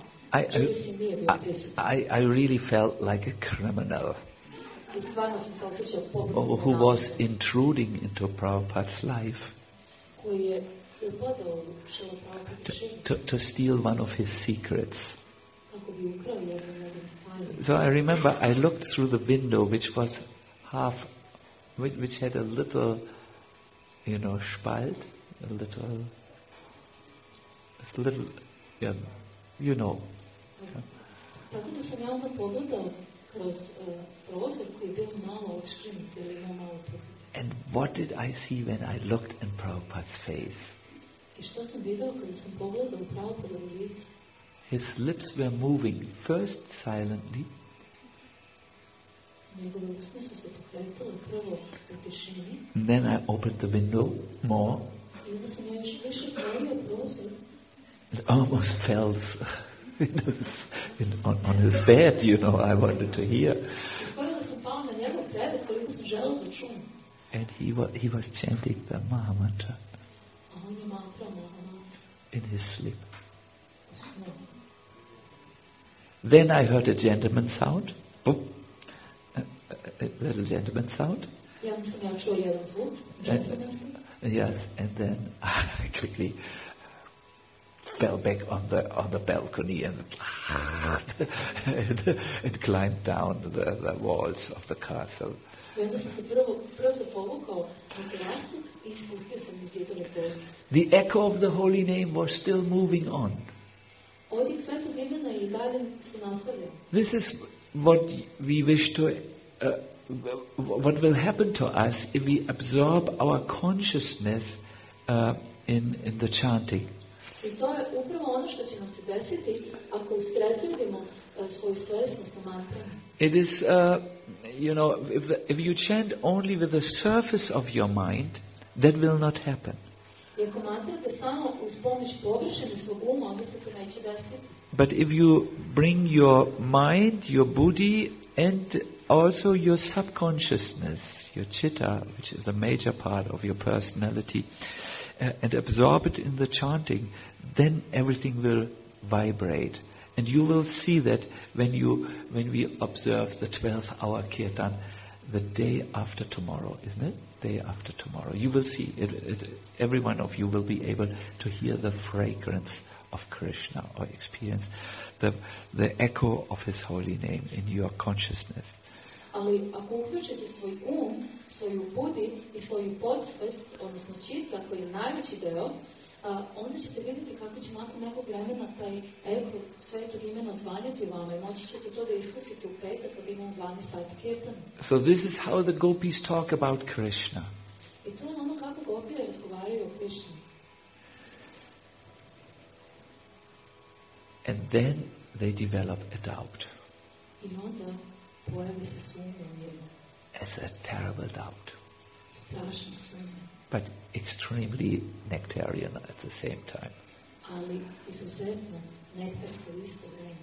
I really felt like a criminal I stvarno sam se osjećao who was intruding into Prabhupada's life koji je upadao u Šrila Prabhupada to steal one of his secrets. kako bi ukrao jednu tajnu. So I remember I looked through the window which had a little, spalt, a little, Tako da sam ja onda pogledao kroz prozor koji je bio malo odškrinut ili imao malo prvi. And what did I see when I looked in Prabhupada's face? I što sam vidio kada sam pogledao u Prabhupadovo lice? His lips were moving, first silently, Njegove usne su se pokretale prvo u tišini. and then I opened the window more, I onda sam ja još više otvorio prozor. and almost fell on his bed, I wanted to hear. I skoro da sam pao na njegov krevet koliko sam želeo da čujem. And he was chanting the Maha Mantra A on je mantrao Mahamantra in his sleep. u snu. Then I heard a gentleman sound. Boop. A little gentleman sound. I onda sam ja čuo jedan zvuk, džentlmenski. Yes, and then I quickly fell back on the balcony and climbed down the walls of the castle. I onda sam se brzo povukao na terasu i spustio sam iz zidove dvorca. The echo of the holy name was still moving on. Odjek svetog imena i dalje se nastavlja. This is what we wish to, what will happen to us if we absorb our consciousness in the chanting. I to je upravo ono što će nam se desiti ako ustresivimo svoju svesnost na mantrama. It is, if you chant only with the surface of your mind, that will not happen. I ako mantrate samo uz pomoć površine svog uma, onda se to neće desiti. But if you bring your mind, your buddhi, and also your subconsciousness, your chitta, which is the major part of your personality, and absorb it in the chanting, then everything will vibrate. And you will see that when we observe the 12-hour kirtan, the day after tomorrow, isn't it? Day after tomorrow. You will see every one of you will be able to hear the fragrance of Krishna or experience the echo of his holy name in your consciousness. Ali ako uključite svoj svoju buddhi i svoju podsvest, odnosno čita koji je najveći deo, onda ćete vidjeti kako će nakon nekog vremena taj eko svetog imena odzvanjati u vama i moći ćete to da iskusite u petak kad imamo 12 sati kirtana. So this is how the gopis talk about Krishna. I to je ono kako gopije razgovaraju o Krišni. And then they develop a doubt. I onda pojavi se sumnja u njemu. As a terrible doubt. Strašna sumnja. But extremely nectarian at the same time. Ali izuzetno nektarska u isto vreme.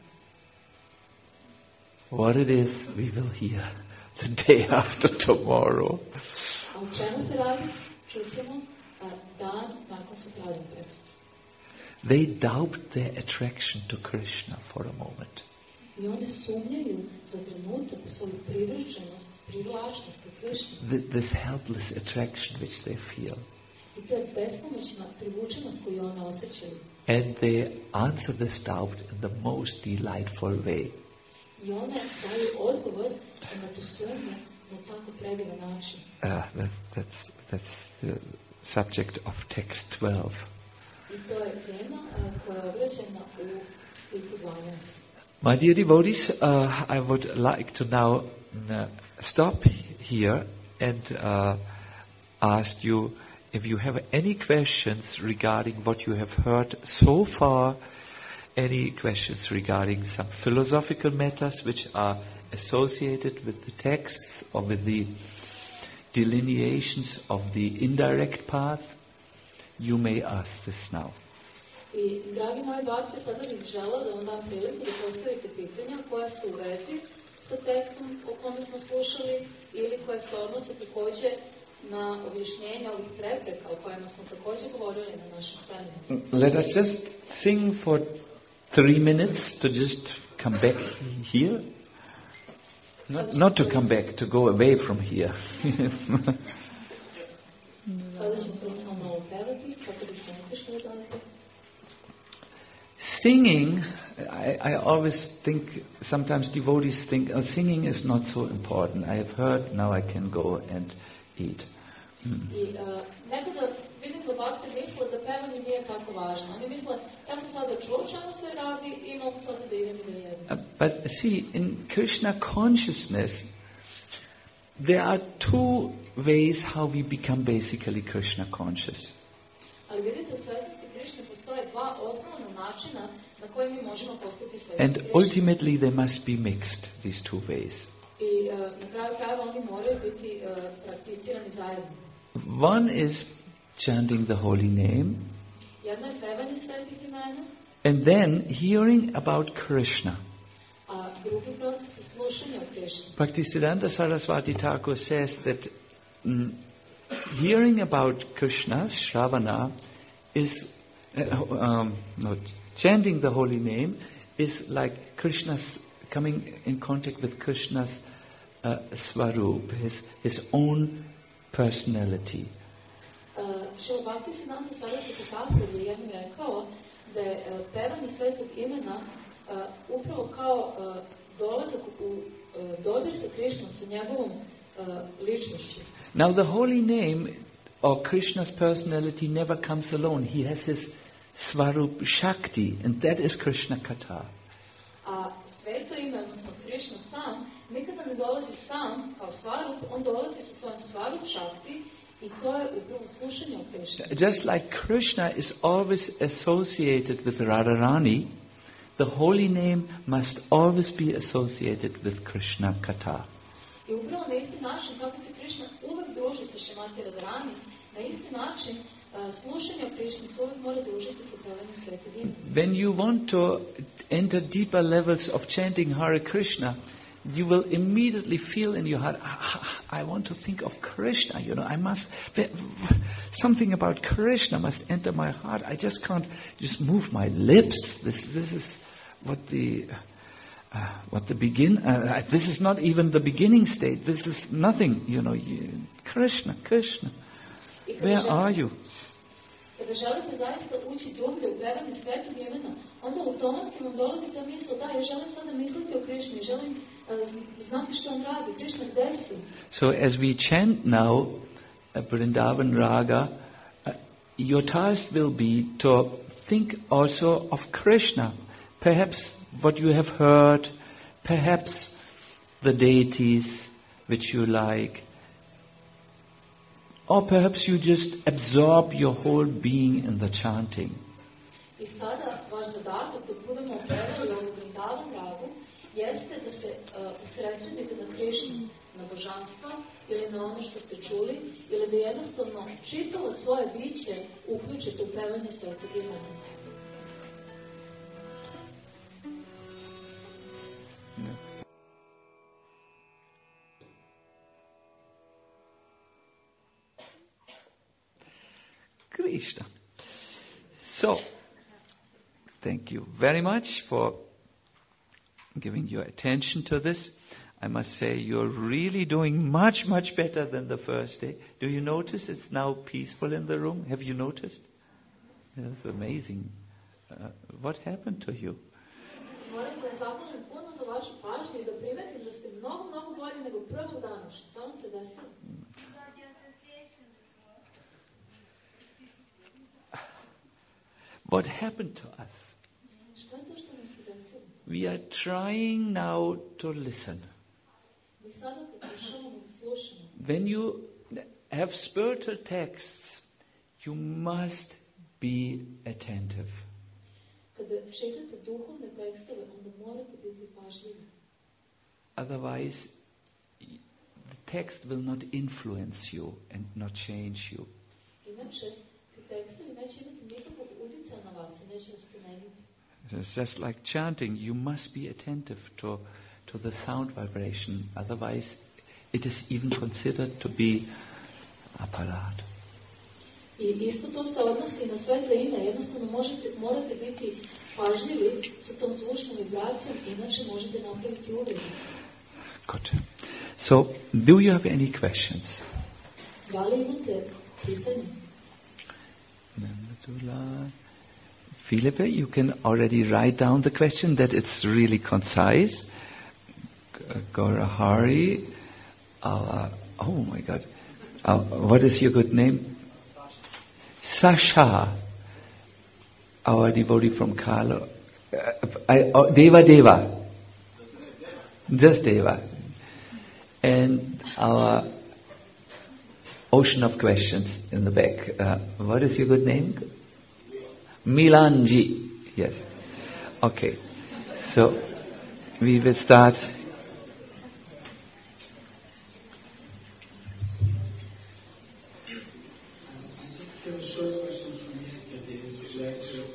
What it is, we will hear the day after tomorrow. A o čemu se radi? Čućemo dan nakon sutradan prekstra. They doubt their attraction to Krishna for a moment. I oni sumnjaju za trenutak u svoju privrženost, privlačnost i Krišnu. This helpless attraction which they feel. I to je bespomoćna privučenost koju one osjećaju. And they answer this doubt in the most delightful way. I one daju odgovor na tu sumnju na tako predivan način. That's the subject of text 12. I to je tema koja je obraćena u stihu 12. My dear devotees, I would like to now stop here and ask you if you have any questions regarding what you have heard so far, any questions regarding some philosophical matters which are associated with the texts or with the delineations of the indirect path, you may ask this now. I, dragi moji bakte, sada bih žela da vam dam priliku da postavite pitanja koja su u vezi sa tekstom o kome smo slušali ili koje se odnose također na objašnjenje ovih prepreka o kojima smo također govorili na našem seminaru. Let us just sing for 3 minutes to just come back here. Not to come back, to go away from here. Sada ćemo prvo samo malo pevati, kako bismo otišli odavde. Singing, I always think, sometimes devotees think, singing is not so important. I have heard, now I can go and eat. I nekada vidim da bakte misle da pevanje nije tako važno. Oni misle, ja sam sada čuo čemu se radi i mogu sada da idem i da jedem. But see, in Krishna consciousness, there are 2 ways how we become basically Krishna conscious. Ali vidite, u svjesnosti Krišne postoje 2 osnovna načina na koje mi možemo postati svjesni And Krišne. ultimately they must be mixed, these 2 ways. I na kraju krajeva oni moraju biti prakticirani zajedno. One is chanting the holy name, Jedno je pevanje svetih imena, and then hearing about Krishna. a drugi proces je slušanje o Krišni. Bhaktisiddhanta Saraswati Thakur says that hearing about Krishna, Shravana, is chanting the holy name is like Krishna's coming in contact with Krishna's Swarup, his own personality. Šrila Bhaktisiddhanta Saraswati Thakur je jednom rekao da je pevanje svetog imena upravo kao dolazak u dodir sa Krišnom, sa njegovom ličnošću. Now the holy name or Krishna's personality never comes alone. He has his Swarup Shakti, and that is Krishna Katha. A sveto ime, odnosno Krišna sam, nikada ne dolazi sam kao Swarup, on dolazi sa svojom Swarup Shakti i to je upravo slušanje o Krišni. Just like Krishna is always associated with Radharani, the holy name must always be associated with Krishna Katha. I upravo na isti način, kako se Krišna uvek druži sa Šrimati Radharani, na isti način slušanje o Krišni se uvek mora družiti sa pevanjem svetog imena. When you want to enter deeper levels of chanting Hare Krishna, you will immediately feel in your heart, I want to think of Krishna, I must, something about Krishna must enter my heart. I just can't just move my lips. This is what the this is not even the beginning state. This is nothing, Krishna. Where are you? Kada želite zaista ući dublje u pevanje svetog imena, onda automatski vam dolazi ta misla, da, ja želim sada misliti o Krišni, želim znati što on radi, Krišna gde si? So as we chant now Vrindavan Raga, your task will be to think also of Krishna. Perhaps what you have heard, perhaps the deities which you like, or perhaps you just absorb your whole being in the chanting. I sada vaš zadatak dok budemo pevali ovu Vrindavan Ragu jeste da se usredsredite na Krišnu, na božanstvo ili na ono što ste čuli, ili da jednostavno čitavo svoje biće uključite u pevanje svetog imena. Krishna. So, thank you very much for giving your attention to this. I must say you're really doing much, much better than the first day. Do you notice it's now peaceful in the room? Have you noticed? It's amazing. What happened to you? Moram da zahvalim puno za vašu pažnju i da primetim da ste mnogo, mnogo bolji nego prvog dana. Šta vam se desilo? What happened to us? Šta je to što nam se desilo? We are trying now to listen. Mi sada pokušavamo da slušamo. When you have spiritual texts, you must be attentive. Kada čitate duhovne tekstove, onda morate biti pažljivi. Otherwise, the text will not influence you and not change you. Inače, ti tekstovi neće imati nikakvog utjecaja na vas i neće vas promeniti. It's just like chanting. You must be attentive to the sound vibration. Otherwise, it is even considered to be aparat. I isto to se odnosi na sveto ime. Jednostavno morate biti pažljivi sa tom zvučnom vibracijom, inače možete napraviti uvredu. Good. So, do you have any questions? Da li imate pitanje? Philippe, you can already write down the question that it's really concise. Gaurahari, oh my God, what is your good name? Sasha, our devotee from Kalo. Deva. Just Deva. And our ocean of questions in the back. What is your good name? Milanji. Yes. Okay. So, we will start. I have a short question from yesterday's lecture.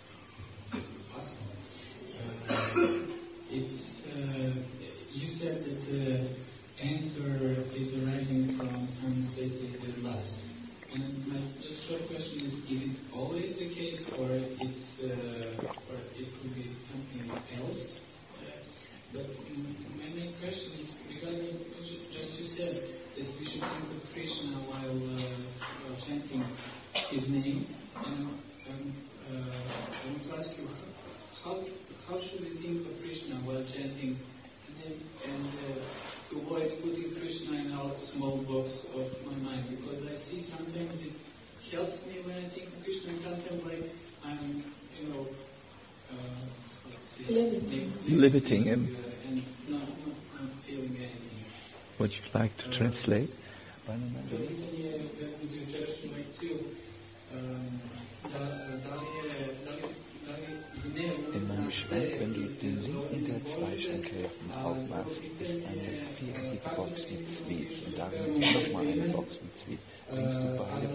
You said that anger is arising from unsated lust. And my just short question is it always the case, or or it could be something else? But my main question is regarding just you said that we should think of Krishna while chanting his name. And I want to ask you, how should we think of Krishna while chanting his name, and to avoid putting Krishna in a small box of my mind? Because I see sometimes it helps me when I think of Krishna, and sometimes like I'm, Limiting him. And not feeling anything. Would you like to translate? Pitanje je vezano za jučerašnju lekciju. Da li gnev In Schwert, wenn du den Sinn der Fleischangräten aufmachst, ist eine viereckige Box mit Zwiebeln und darin ist nochmal eine Box mit Zwiebeln. Denkst du beide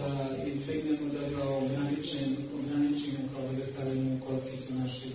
Boxen?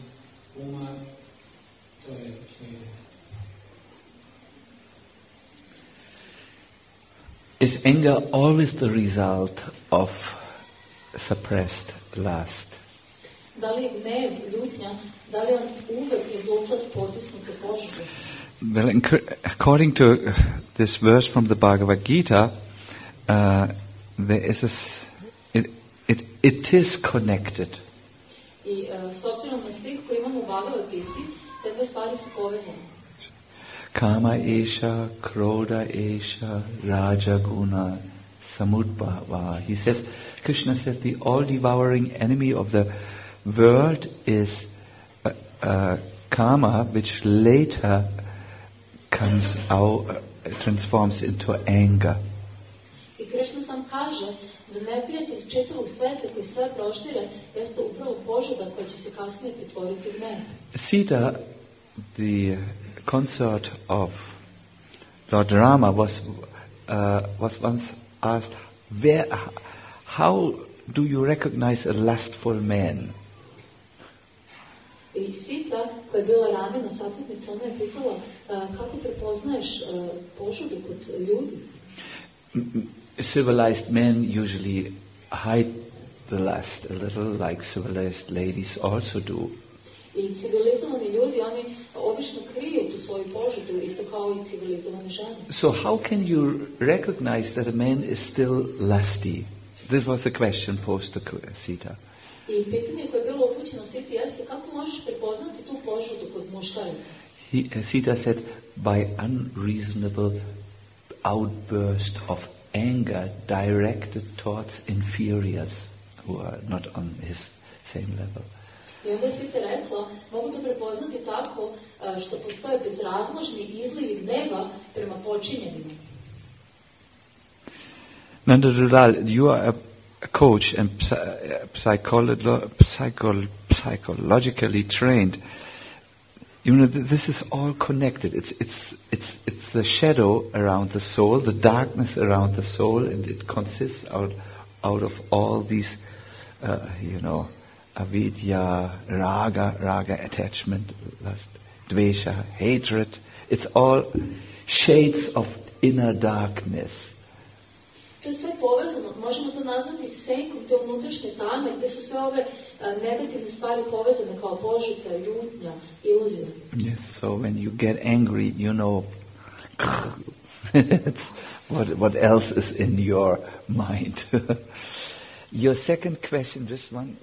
Is anger always the result of suppressed lust? Da li je gnev, ljutnja, da li je on uvek rezultat potisnute požude? Well, according to this verse from the Bhagavad Gita, there is it is connected. I s obzirom na stih koji imamo u Bhagavad Giti, te dve stvari su povezane. Kama esha, krodha esha, raja guna, samudbhava. He says, Krishna says, the all-devouring enemy of the world is karma, which later comes out, transforms into anger. I Krishna sam kaže da neprijatelj čitavog sveta koji sve proštire jeste upravo požuda koja će se kasnije pretvoriti u gnev. Sita, the consort of Lord Rama, was once asked, how do you recognize a lustful man? I Sita, koja je bila Ramina saputnica, ona je pitala kako prepoznaješ požudu kod ljudi. Civilized men usually hide the lust a little, like civilized ladies also do. I civilizovani ljudi, oni obično kriju tu svoju požudu, isto kao i civilizovane žene. So how can you recognize that a man is still lusty? This was the question posed to Sita. I pitanje koje je bilo upućeno Siti jeste kako možeš prepoznati tu požudu kod muškaraca? Sita said, by unreasonable outburst of anger directed towards inferiors who are not on his same level. I onda je Sita rekla, mogu to prepoznati tako što postoje bezrazložni izlivi gneva prema počinjenima. Nanda Dulal, you are a coach and psychologically trained. You know, this is all connected. It's the shadow around the soul, the darkness around the soul, and it consists out of all these, avidya, raga, attachment, lust, dvesha, hatred. It's all shades of inner darkness. To je sve povezano, možemo to nazvati senkom te unutrašnje tame, gdje su sve ove negativne stvari povezane kao požuta, ljutnja, iluzija. Yes, so when you get angry, you know what else is in your mind. Your second question, just one.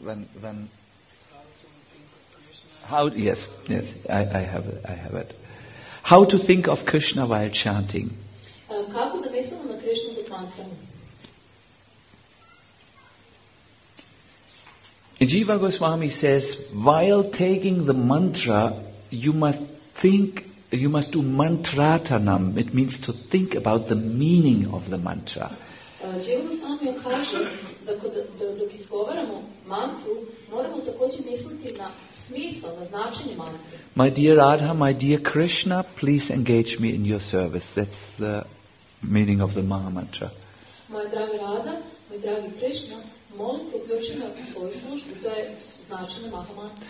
How? Yes, I have it. How to think of Krishna while chanting? Kako da mislimo na Krishnu dok mantramo? Jiva Goswami says, while taking the mantra, you must do mantratanam. It means to think about the meaning of the mantra. Jiva Goswami kaže da dok izgovaramo mantru, moramo također misliti na smisao, na značenje mantre. My dear Radha, my dear Krishna, please engage me in your service. That's the meaning of the Maha Mantra. Moja draga Radha, moj dragi Krishna, molim te uključi me u svoju službu. To je značenje Maha Mantra.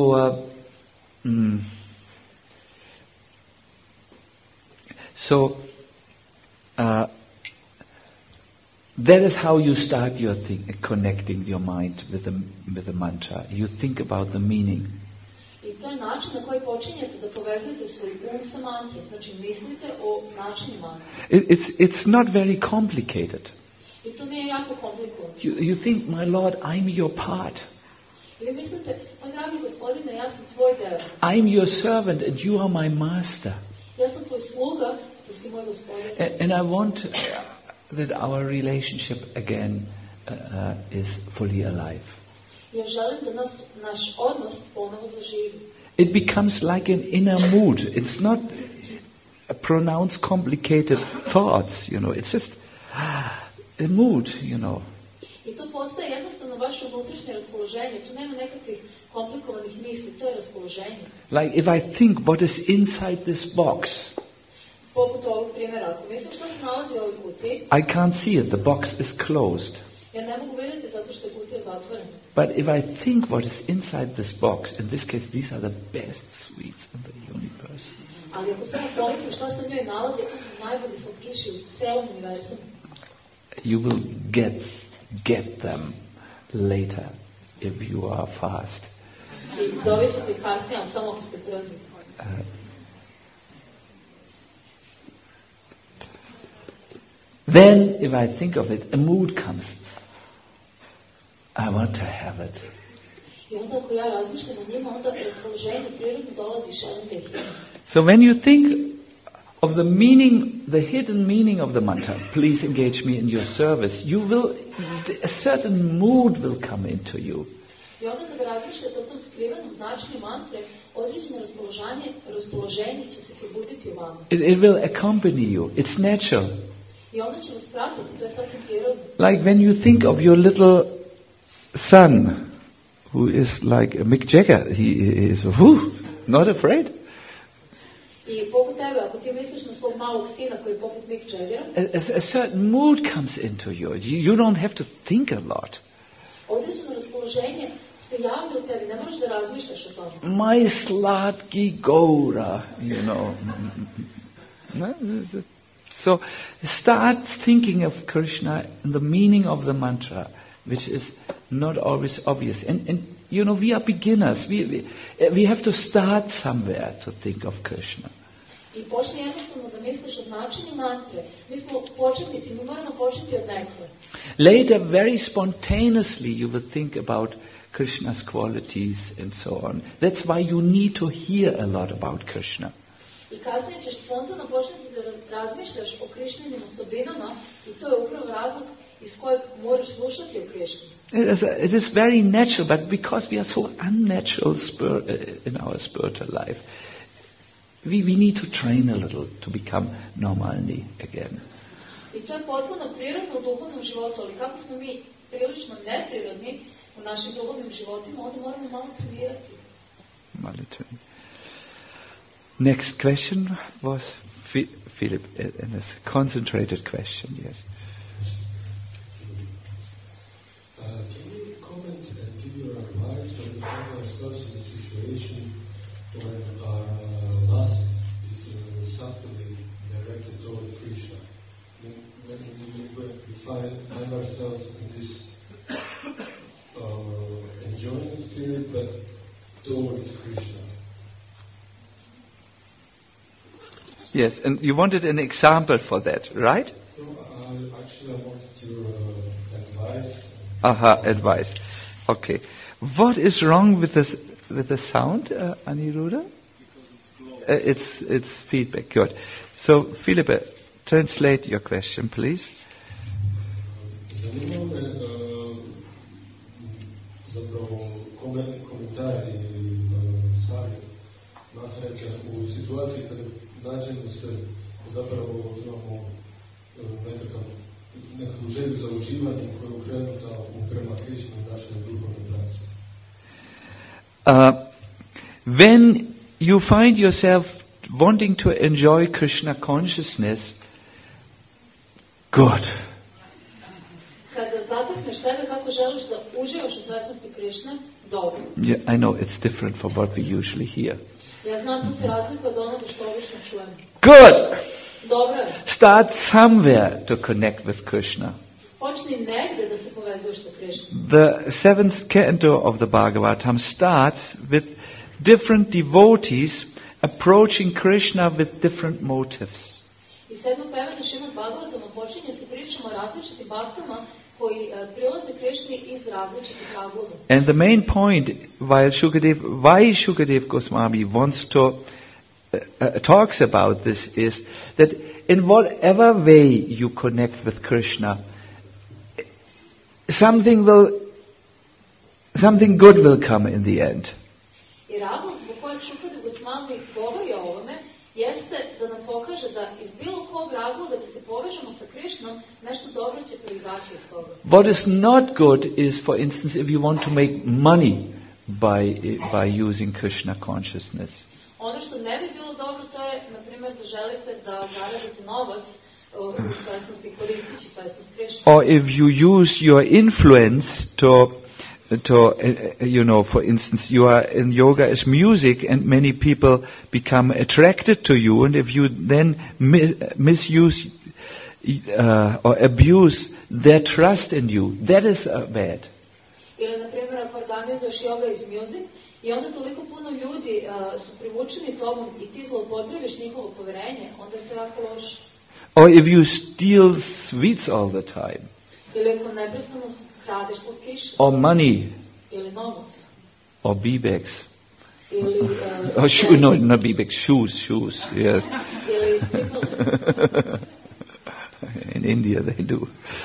That is how you start your thing, connecting your mind with the mantra. You think about the meaning. I to je način na koji počinjete da povezujete svoj sa mantrom. Znači, mislite o značenju mantra. It's not very complicated. I to nije jako komplikovano. You think, my Lord, I'm your part. I vi mislite, moj dragi gospodine, ja sam tvoj deo. I'm your servant and you are my master. Ja sam tvoj sluga, ti si moj gospodin. And I want that our relationship again is fully alive. Ja želim da naš odnos ponovo zaživi. It becomes like an inner mood. It's not a pronounced, complicated thoughts, It's just a mood, I to postaje jednostavno vaše unutrašnje raspoloženje. Tu nema nekakvih komplikovanih misli, to je raspoloženje. Like if I think what is inside this box, poput ovog primjera, ako mislim šta se nalazi u ovoj kutiji, I can't see it, the box is closed. Ja ne mogu vidjeti zato što je kutija zatvorena. But if I think what is inside this box, in this case these are the best sweets in the universe. Ali ako samo pomislim šta se u njoj nalazi, to su najbolji slatkiši u celom univerzumu. You will get them later if you are fast. I dobit ćete kasnije, ali samo ako ste brzi. Then, if I think of it, a mood comes. I want to have it. I onda ako ja razmišljam o njima, onda raspoloženje prirodno dolazi, želim da ih imam. So when you think of the meaning, the hidden meaning of the mantra, please engage me in your service, a certain mood will come into you. I onda kada razmišljate o tom skrivenom značenju mantre, određeno raspoloženje će se probuditi u vama. It will accompany you. It's natural. I onda će vas pratiti, to je sasvim prirodno. Like when you think of your little son, who is like a Mick Jagger, he is not afraid. I poput tebe, ako ti misliš na svog malog sina koji je poput Mick Jaggera, a certain mood comes into you. You don't have to think a lot. Određeno raspoloženje se javlja u tebi, ne moraš da razmišljaš o tome. My slatki Gaura, So start thinking of Krishna and the meaning of the mantra, which is not always obvious. And we are beginners. We have to start somewhere to think of Krishna. I počni jednostavno da misliš o značenju mantre. Mi smo početnici, mi moramo početi od nekle. Later, very spontaneously, you will think about Krishna's qualities and so on. That's why you need to hear a lot about Krishna. I kasnije ćeš spontano početi da razmišljaš o Krišninim osobinama i to je upravo razlog iz kojeg moraš slušati o Krišni. It is very natural, but because we are so unnatural in our spiritual life, we need to train a little to become normalni again. I to je potpuno prirodno u duhovnom životu, ali kako smo mi prilično neprirodni u našim duhovnim životima, onda moramo malo trenirati. Next question was Philip, and it's a concentrated question, yes. Can you comment and give your advice when we find ourselves in a situation when our lust is subtly directed toward Krishna? When we find ourselves in this enjoying spirit, but towards Krishna. Yes, and you wanted an example for that, right? No, actually, I wanted your advice. Advice. Okay. What is wrong with the sound, Aniruddha? Because it's feedback. Good. So, Philippa, translate your question, please. Zanima me zapravo komentari savjet Maharaja u situaciji kada nađemo se zapravo imamo nekakvu želju za uživanjem koja je ukrenuta prema Krišni u našoj duhovnoj praksi. When you find yourself wanting to enjoy Krishna consciousness, good. Kada zatekneš sebe kako želiš da uživaš u svesnosti Krišne, dobro. Yeah, I know it's different from what we usually hear. Ja znam, to se razlikuje od onoga što obično čujemo. Good. Dobro je. Start somewhere to connect with Krishna. Počni negde da se povezuješ sa Krišnom. The 7th canto of the Bhagavatam starts with different devotees approaching Krishna with different motives. I 7. pevanje Šrimad Bhagavatama počinje se pričom o različitim baktama koji prilaze Krišni iz različitih razloga. And the main point why Shukadev Goswami wants to talks about this is that in whatever way you connect with Krishna, something good will come in the end. I razlog zbog kojeg Shukadev Goswami govori o ovome jeste da nam pokaže da iz bilo kog razloga da se povežemo sa Krišnom, nešto dobro će proizaći iz toga. What is not good is, for instance, if you want to make money by using Krishna consciousness. Ono što ne bi bilo dobro, to je, na primjer, da želite da zaradite novac u svesnosti koristeći svesnost Krišne. Or if you use your influence to for instance, you are in yoga as music, and many people become attracted to you, and if you then misuse or abuse their trust in you, that is bad. Ili, na primjer, ako organizuješ yoga is music, i onda toliko puno ljudi su privučeni tobom i ti zloupotrebiš njihovo poverenje, onda je to jako loše. Or if you steal sweets all the time. Ili ako neprestano kradeš slatkiše. Or money. Ili novac. Or B-bags. Ili... not B-bags, shoes, yes. Ili cipele. In India they do.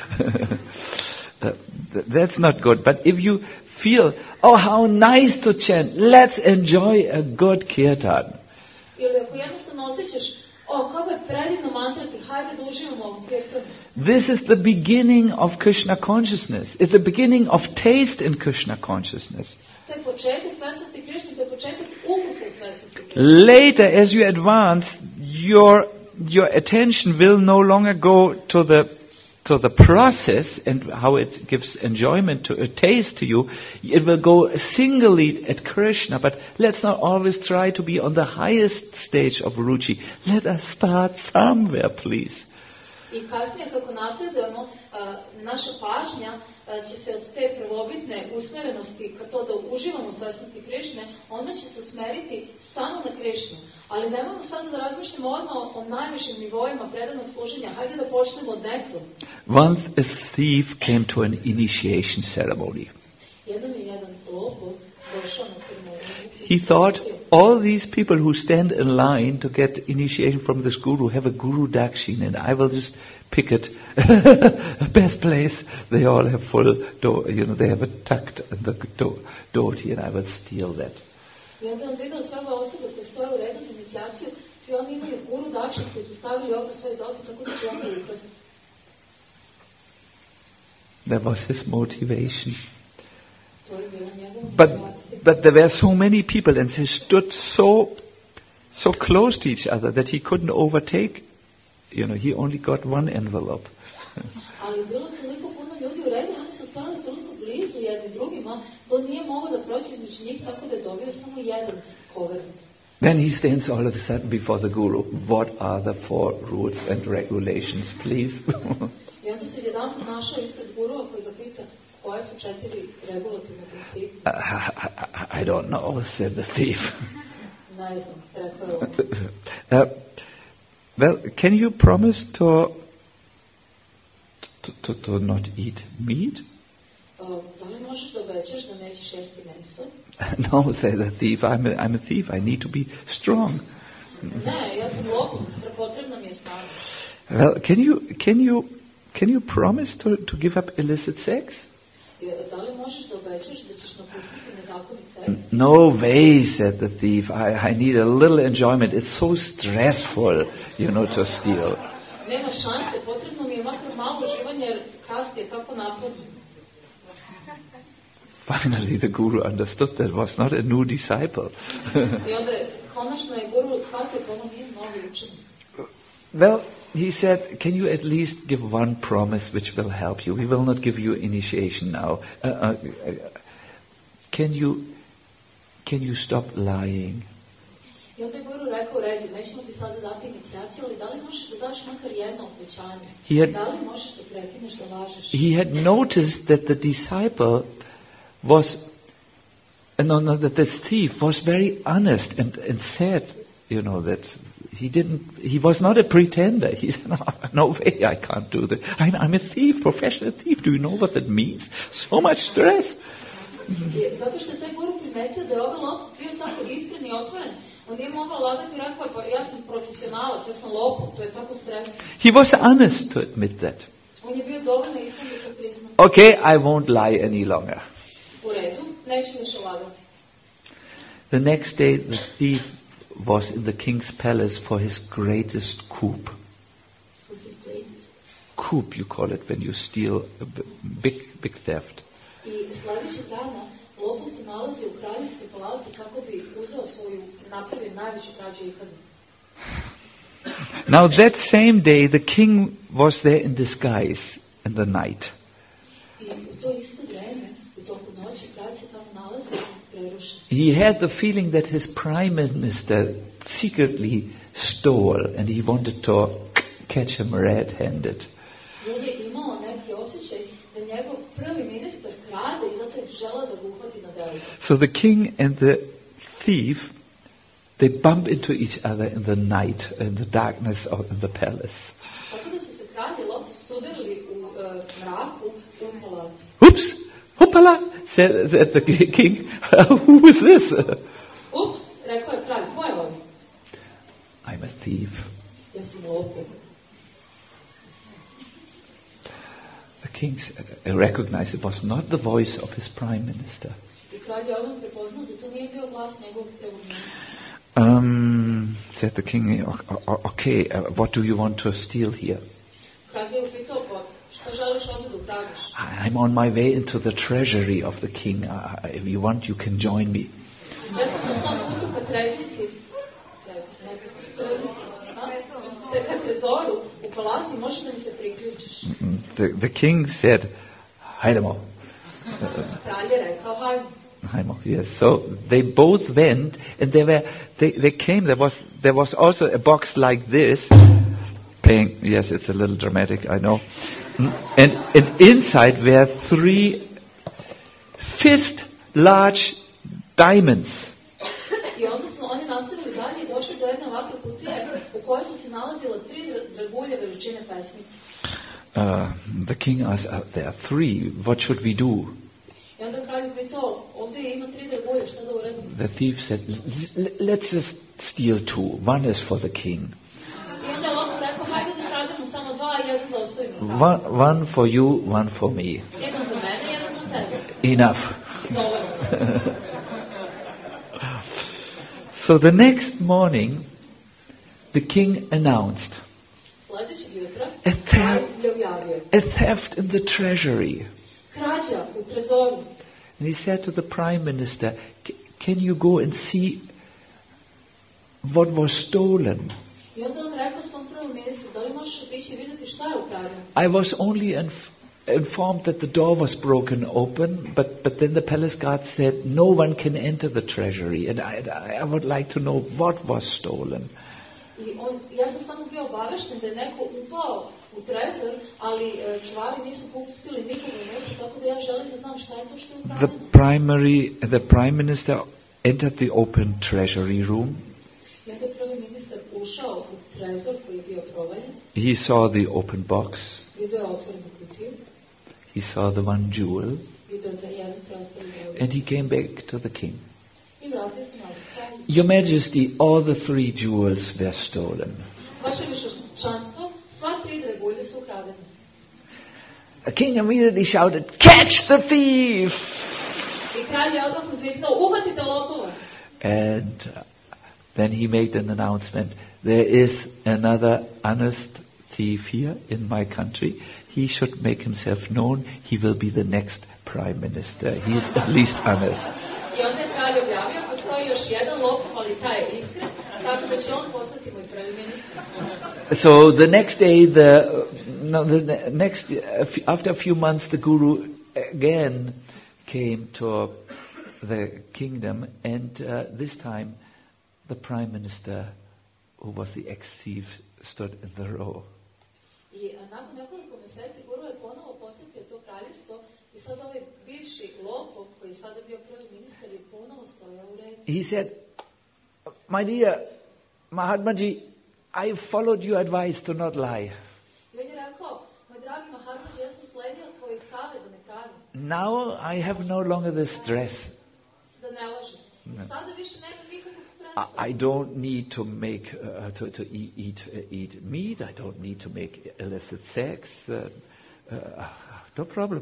That's not good. But if you feel, oh, how nice to chant, let's enjoy a good kirtan. Ili ako jednostavno osjećaš, kako je predivno mantrati, hajde da uživamo ovom kirtanu. This is the beginning of Krishna consciousness. It's the beginning of taste in Krishna consciousness. To je početak svesnosti Krišne, to je početak ukusa svesnosti Krišne. Later, as you advance, your attention will no longer go to the process and how it gives enjoyment to a taste to you. It will go singly at Krishna, but let's not always try to be on the highest stage of ruchi. Let us start somewhere, please. I kasnije kako napredujemo, naša pažnja će se od te prvobitne usmjerenosti ka to da uživamo u svesnosti Krišne, onda će se usmeriti samo na Krišnu. Ali nemojmo sad da razmišljamo odmah o najvišim nivoima predanog služenja. Hajde da počnemo od nekog. Once a thief came to an initiation ceremony. Jednom je jedan lopov došao na ceremoniju. He thought, all these people who stand in line to get initiation from this guru have a guru dakshin, and I will just pick it. Best place. They all have full, they have a tucked the dhoti, and I will steal that. I onda on vidio sve ove osobe koje stoje u redu za inicijaciju, svi oni imaju guru dakshin koji su stavili ovdje svoje dhoti, tako da će onda ukrasti. That was his motivation. To je bila njegova But motivacija. there were so many people, and they stood so close to each other that he couldn't overtake. He only got one envelope. Ali bilo toliko puno ljudi u redu, oni su stali toliko blizu jedni drugima, da on nije mogao da proći između njih, tako da je dobio samo jedan kover. Then he stands all of a sudden before the guru. What are the 4 rules and regulations, please? I onda se jedanput našao ispred gurua koji ga pita koje su 4 regulativne principe. I don't know, said the thief. Ne znam, rekao je on. Well, can you promise to not eat meat? Da li možeš da obećaš da nećeš jesti meso? No, said the thief. I'm a thief. I need to be strong. Ne, ja sam lopov, potrebna mi je snaga. Well, can you promise to give up illicit sex? Da li možeš da obećaš da ćeš napustiti nezakonit seks? No way, said the thief. I need a little enjoyment. It's so stressful, to steal. Nema šanse, potrebno mi je makar malo uživanja jer krasti je tako naporno. Finally, the guru understood that was not a new disciple. I onda konačno je guru shvatio da ovo nije novi učenik. Well, he said, can you at least give one promise which will help you? We will not give you initiation now. Can you stop lying? I onda je guru rekao, u redu, nećemo ti sada dati inicijaciju, ali da li možeš da daš makar jedno obećanje? Da li možeš da prekineš da lažeš? He had noticed that the disciple was, that this thief was very honest and said, that he was not a pretender. He said, no way, I can't do that. I'm a thief, professional thief. Do you know what that means? So much stress. Zato što je taj guru primetio da je ovaj lopov bio tako iskren i otvoren. On nije mogao lagati i rekao, pa ja sam profesionalac, ja sam lopov, to je tako stresno. He was honest to admit that. On je bio dovoljno iskren da to prizna. Okay, I won't lie any longer. U redu, neću više lagati. The next day the thief was in the king's palace for his greatest coup. For his greatest. Coup, you call it when you steal a big theft. I sljedećeg dana lopov se nalazi u kraljevskoj palati kako bi uzeo napravio najveću krađu ikada. Now that same day the king was there in disguise in the night. I u to isto vrijeme, u toku noći, kralj se tamo nalazi prerušen. He had the feeling that his prime minister secretly stole and he wanted to catch him red-handed. On je imao neki osjećaj da njegov prvi ministar krade i zato je želeo da ga uhvati na veliko. So the king and the thief, they bump into each other in the night, in the darkness in the palace. Tako da su se kralj i lopov sudarili u mraku u palati. Oops! Hoppala! Said the king. Who is this? Ups! Rekao je kralj, ko je on? I'm a thief. Ja sam lopov. The king recognized it was not the voice of his prime minister. I kralj je odmah prepoznao da to nije bio glas njegovog prvog ministra. Said the king, okay, what do you want to steal here? Kralj je upitao, pa što želiš ovdje da ukradiš? I'm on my way into the treasury of the king. If you want, you can join me. Ja sam na svom putu ka treznici, ka trezoru u palati, može da mi se priključiš? The king said, hajdemo. Kralj je rekao, hajmo. Yes. So they both went, and they came. There was also a box like this, playing. Yes, it's a little dramatic, I know. And inside were 3 fist-large diamonds. I onda su oni nastavili dalje i došli do jedne ovakve kutije u kojoj su se nalazile 3 dragulje veličine pesnice. The king asked, there are 3, what should we do? I onda kralj pitao, ovdje ima 3 dragulje, šta da uradimo? The thief said, let's just steal 2. One is for the king. I onda je ovako rekao, hajde da krademo samo 2, a jedan da ostavimo. One for you, one for me. Jedan za mene, jedan za tebe. Enough. Dovoljno. So the next morning, the king announced Sljedećeg jutra, a kralj je objavio theft in the treasury. krađa u trezoru. And he said to the prime minister, can you go and see what was stolen? I onda on rekao svom prvom ministru, da li možeš otići i vidjeti šta je ukradeno? I was only informed that the door was broken open, but then the palace guard said no one can enter the treasury, and I would like to know what was stolen. Ja sam samo bio obavešten da je neko upao u trezor, ali čuvari nisu pustili nikoga unutra, tako da ja želim da znam šta je to što je ukradeno. The prime minister entered the open treasury room. I onda je prvi ministar ušao u trezor koji je bio provaljen. He saw the open box. Vidio je otvorenu kutiju. He saw the one jewel. Vidio je jedan preostali jewel. And he came back to the king. I vratio se nazad kralju. Your Majesty, all the 3 jewels were stolen. Vaše višečanstvo, sva 3 dragulje su ukradene. The king immediately shouted, catch the thief! I kralj je odmah uzviknuo, uhvatite lopova. And then he made an announcement, there is another honest thief here in my country. He should make himself known. He will be the next prime minister. He is at least honest. I onda je kralj objavio, postoji još jedan lopov, ali taj je iskren, tako da će on postati moj prvi ministar. So the next day, after a few months, the guru again came to the kingdom, and this time the prime minister, who was the ex-thief, stood in the row. I nakon nekoliko mjeseci guru je ponovo posjetio to kraljevstvo i sad ovaj bivši lopov, koji je sada bio prvi ministar, je ponovo stojao u redu. He said, my dear Mahatmaji, I followed your advice to not lie. I on je rekao, moj dragi Mahatmaji, ja sam sledio tvoj savjet da ne pravim, Now I have no longer the stress. da ne lažem. I sada više nema nikakvog stresa. I don't need to make to eat meat. I don't need to make illicit sex. No problem.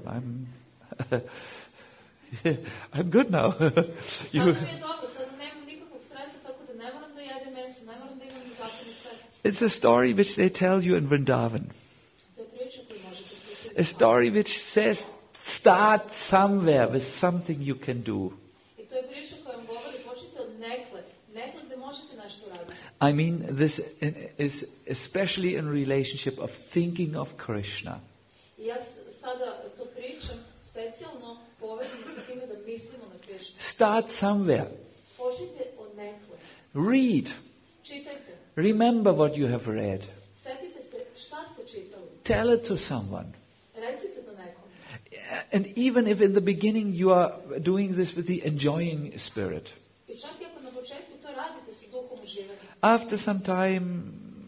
I'm good now. Sada mi je dobro, sada nemam nikakvog stresa, tako da ne moram da jedem meso, ne moram da imam nezakonit seks. It's a story which they tell you in Vrindavan. To je priča koju možete čuti. A story which says start somewhere with something you can do. I to je priča koja vam govori, počnite od nekle gde možete nešto raditi. I mean, this is especially in relationship of thinking of Krishna. I ja sada to pričam specijalno povezano sa time da mislimo na Krishnu. Start somewhere. Počnite od nekle. Read. Čitajte. Remember what you have read. Setite se šta ste čitali. Tell it to someone. Recite to nekom. And even if in the beginning you are doing this with the enjoying spirit, I čak i ako na početku to radite sa duhom uživanja. after some time,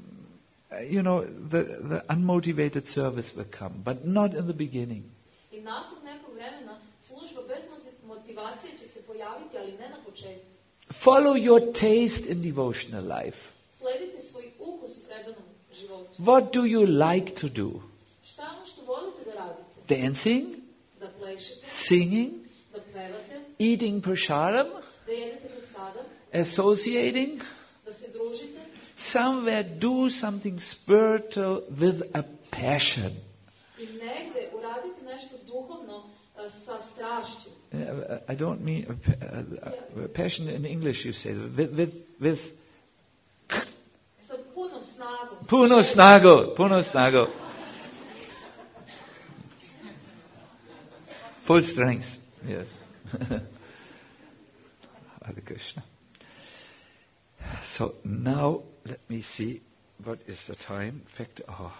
the unmotivated service will come, but not in the beginning. I nakon nekog vremena služba bez motivacije će se pojaviti, ali ne na početku. Follow your taste in devotional life. Sledite svoj ukus u predanom životu. What do you like to do? Šta je ono što volite da radite? Dancing? Da plešete, Singing? da pevate, Eating prasadam? da jedete prasada, Associating? da se družite. Somewhere do something spiritual with a passion. I negde uradite nešto duhovno sa strašću. I don't mean passion in English, you say. With Sa punom snagom. puno snago. Full strength. Yes. Hare Krishna. So now, let me see. what is the time? In fact,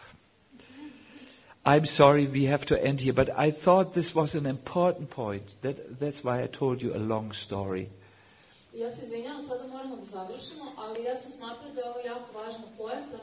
I'm sorry we have to end here, but I thought this was an important point. That's why I told you a long story. Ja se izvinjavam, sada moramo da završimo, ali ja sam smatrao da je ovo jako važna poenta